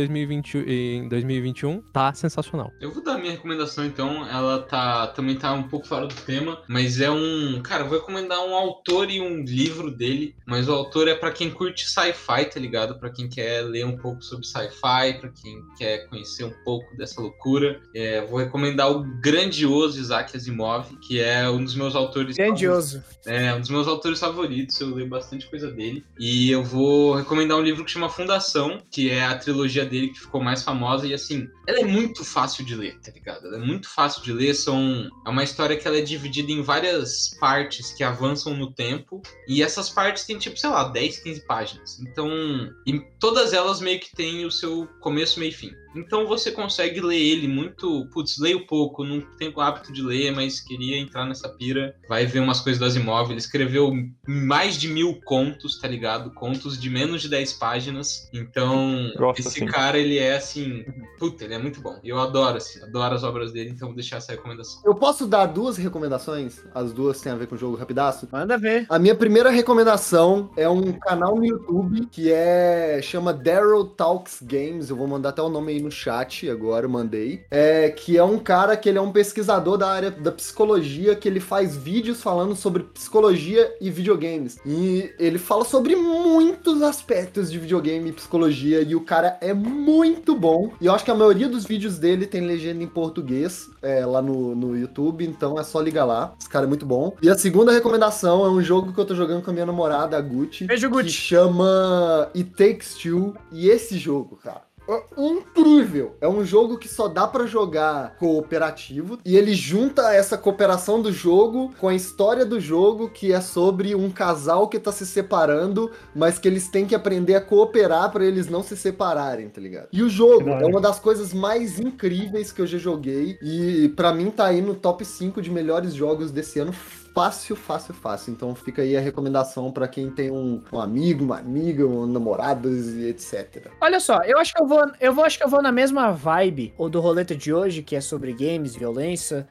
2021, tá sensacional. Eu vou dar a minha recomendação então, ela também tá um pouco fora do tema, mas é cara, eu vou recomendar um autor e um livro dele, mas o autor é pra quem curte sci-fi, tá ligado? Pra quem quer ler um pouco sobre sci-fi, pra quem quer conhecer um pouco dessa loucura. Vou recomendar o grandioso Isaac Asimov, que é um dos meus autores Grandioso. um dos meus autores favoritos, eu leio bastante coisa dele. E eu vou recomendar um livro que chama Fundação, que é a trilogia dele que ficou mais famosa. E assim, ela é muito fácil de ler, tá ligado? Ela é muito fácil de ler. É uma história que ela é dividida em várias partes que avançam no tempo. E essas partes têm, tipo, sei lá, 10, 15 páginas. Então, e todas elas meio que têm o seu começo, meio e fim. Então você consegue ler ele muito... Putz, leio pouco, não tenho o hábito de ler, mas queria entrar nessa pira. Vai ver umas coisas do Asimov. Ele escreveu mais de 1000 contos, tá ligado? Contos de menos de 10 páginas. Então, esse cara, ele é assim... Puta, ele é muito bom. E eu adoro, assim, adoro as obras dele, então vou deixar essa recomendação. Eu posso dar 2 recomendações? As 2 têm a ver com o jogo rapidaço? Manda ver. A minha primeira recomendação é um canal no YouTube que chama Daryl Talks Games. Eu vou mandar até o nome aí no chat agora, eu mandei. Que é um cara que ele é um pesquisador da área da psicologia, que ele faz vídeos falando sobre psicologia e videogames. E ele fala sobre muitos aspectos de videogame e psicologia, e o cara é muito bom. E eu acho que a maioria dos vídeos dele tem legenda em português, lá no YouTube, então é só ligar lá. Esse cara é muito bom. E a segunda recomendação é um jogo que eu tô jogando com a minha namorada, a Gucci. Beijo, Gucci. Que chama It Takes Two. E esse jogo, cara, é incrível. É um jogo que só dá pra jogar cooperativo, e ele junta essa cooperação do jogo com a história do jogo, que é sobre um casal que tá se separando, mas que eles têm que aprender a cooperar pra eles não se separarem, tá ligado? E o jogo é uma das coisas mais incríveis que eu já joguei, e pra mim tá aí no top 5 de melhores jogos desse ano. Fácil. Então fica aí a recomendação pra quem tem um amigo, uma amiga, um namorados e etc. Olha só, eu acho que eu vou na mesma vibe o do roleta de hoje, que é sobre games, violência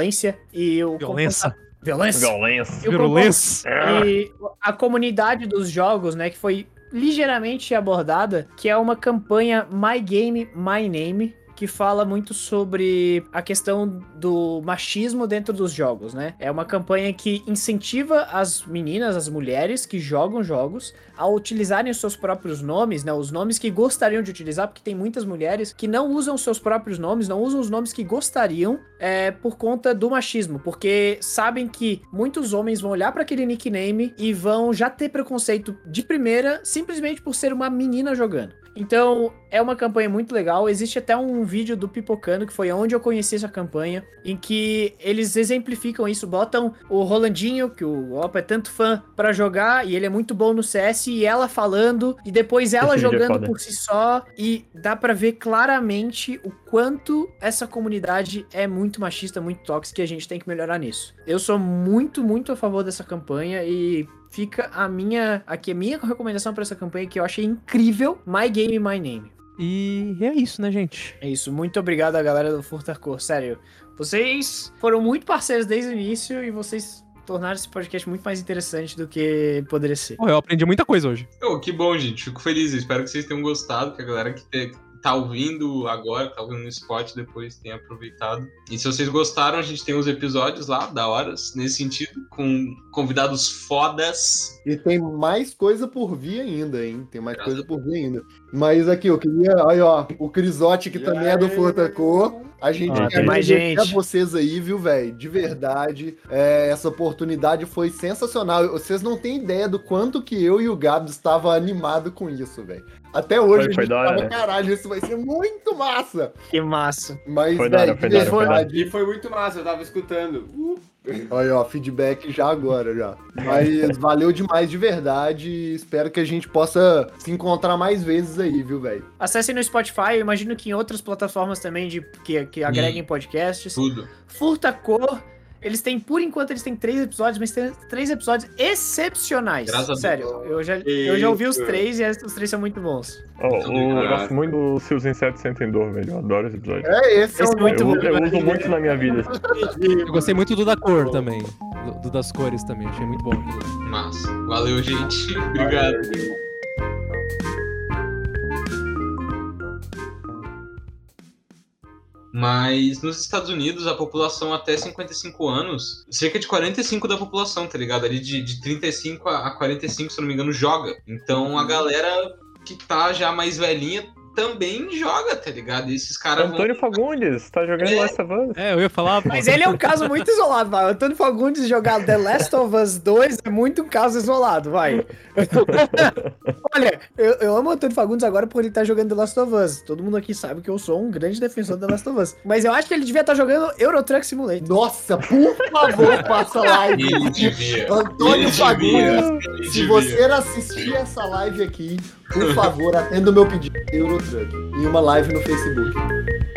e o Violência. E a comunidade dos jogos, né, que foi ligeiramente abordada, que é uma campanha My Game, My Name, que fala muito sobre a questão do machismo dentro dos jogos, né? É uma campanha que incentiva as meninas, as mulheres que jogam jogos, a utilizarem os seus próprios nomes, né? Os nomes que gostariam de utilizar, porque tem muitas mulheres que não usam os seus próprios nomes, não usam os nomes que gostariam, por conta do machismo, porque sabem que muitos homens vão olhar para aquele nickname e vão já ter preconceito de primeira, simplesmente por ser uma menina jogando. Então, é uma campanha muito legal. Existe até um vídeo do Pipocano, que foi onde eu conheci essa campanha, em que eles exemplificam isso, botam o Rolandinho, que o Opa é tanto fã, pra jogar, e ele é muito bom no CS, e ela falando, e depois ela jogando por si só, e dá pra ver claramente o quanto essa comunidade é muito machista, muito tóxica, e a gente tem que melhorar nisso. Eu sou muito, muito a favor dessa campanha, e fica a minha recomendação pra essa campanha, que eu achei incrível, My Game, My Name. E é isso, né, gente? É isso, muito obrigado a galera do Furtacor, sério. Vocês foram muito parceiros desde o início e vocês tornaram esse podcast muito mais interessante do que poderia ser. Eu aprendi muita coisa hoje. Que bom, gente, fico feliz, espero que vocês tenham gostado, que a galera que tá ouvindo agora, tá ouvindo no Spot, depois tenha aproveitado. E se vocês gostaram, a gente tem uns episódios lá, da horas, nesse sentido, com convidados fodas. E tem mais coisa por vir ainda, hein? Mas aqui, eu queria... Aí, ó, o Crisote, que também é do Furtacor. A gente quer agradecer a vocês aí, viu, velho? De verdade. Essa oportunidade foi sensacional. Vocês não têm ideia do quanto que eu e o Gabs estavam animados com isso, velho. Até hoje foi a gente tava, né? Caralho, isso vai ser muito massa. Que massa. Mas, velho, de verdade... E foi muito massa, eu tava escutando. Olha, ó, feedback já agora, já. Mas valeu demais, de verdade. Espero que a gente possa se encontrar mais vezes aí, viu, velho? Acessem no Spotify, eu imagino que em outras plataformas também que agreguem podcasts. Tudo. Furtacor. Por enquanto, eles têm 3 episódios, mas tem 3 episódios excepcionais. Sério, eu já ouvi os 3 e os 3 são muito bons. Eu gosto muito do Se os Insetos Sentem Dor, velho. Eu adoro esse episódio. Esse é muito bom. Eu uso muito na minha vida. Eu gostei muito do da cor também. das cores também. Achei muito bom aquilo. Massa. Valeu, gente. Obrigado. Mas nos Estados Unidos, a população até 55 anos, cerca de 45 da população, tá ligado? Ali de 35 a 45, se eu não me engano, joga. Então a galera que tá já mais velhinha também joga, tá ligado? E esses caras Antônio Fagundes, tá jogando Last of Us. Eu ia falar... Mas ele é um caso muito isolado, vai. O Antônio Fagundes jogar The Last of Us 2 é muito um caso isolado, vai. Olha, eu amo o Antônio Fagundes agora porque ele tá jogando The Last of Us. Todo mundo aqui sabe que eu sou um grande defensor do The Last of Us. Mas eu acho que ele devia estar jogando Euro Truck Simulator. Nossa, por favor, passa a live. Ele devia. Antônio Fagundes, se você assistir essa live aqui, por favor, atenda o meu pedido Euro Truck em uma live no Facebook.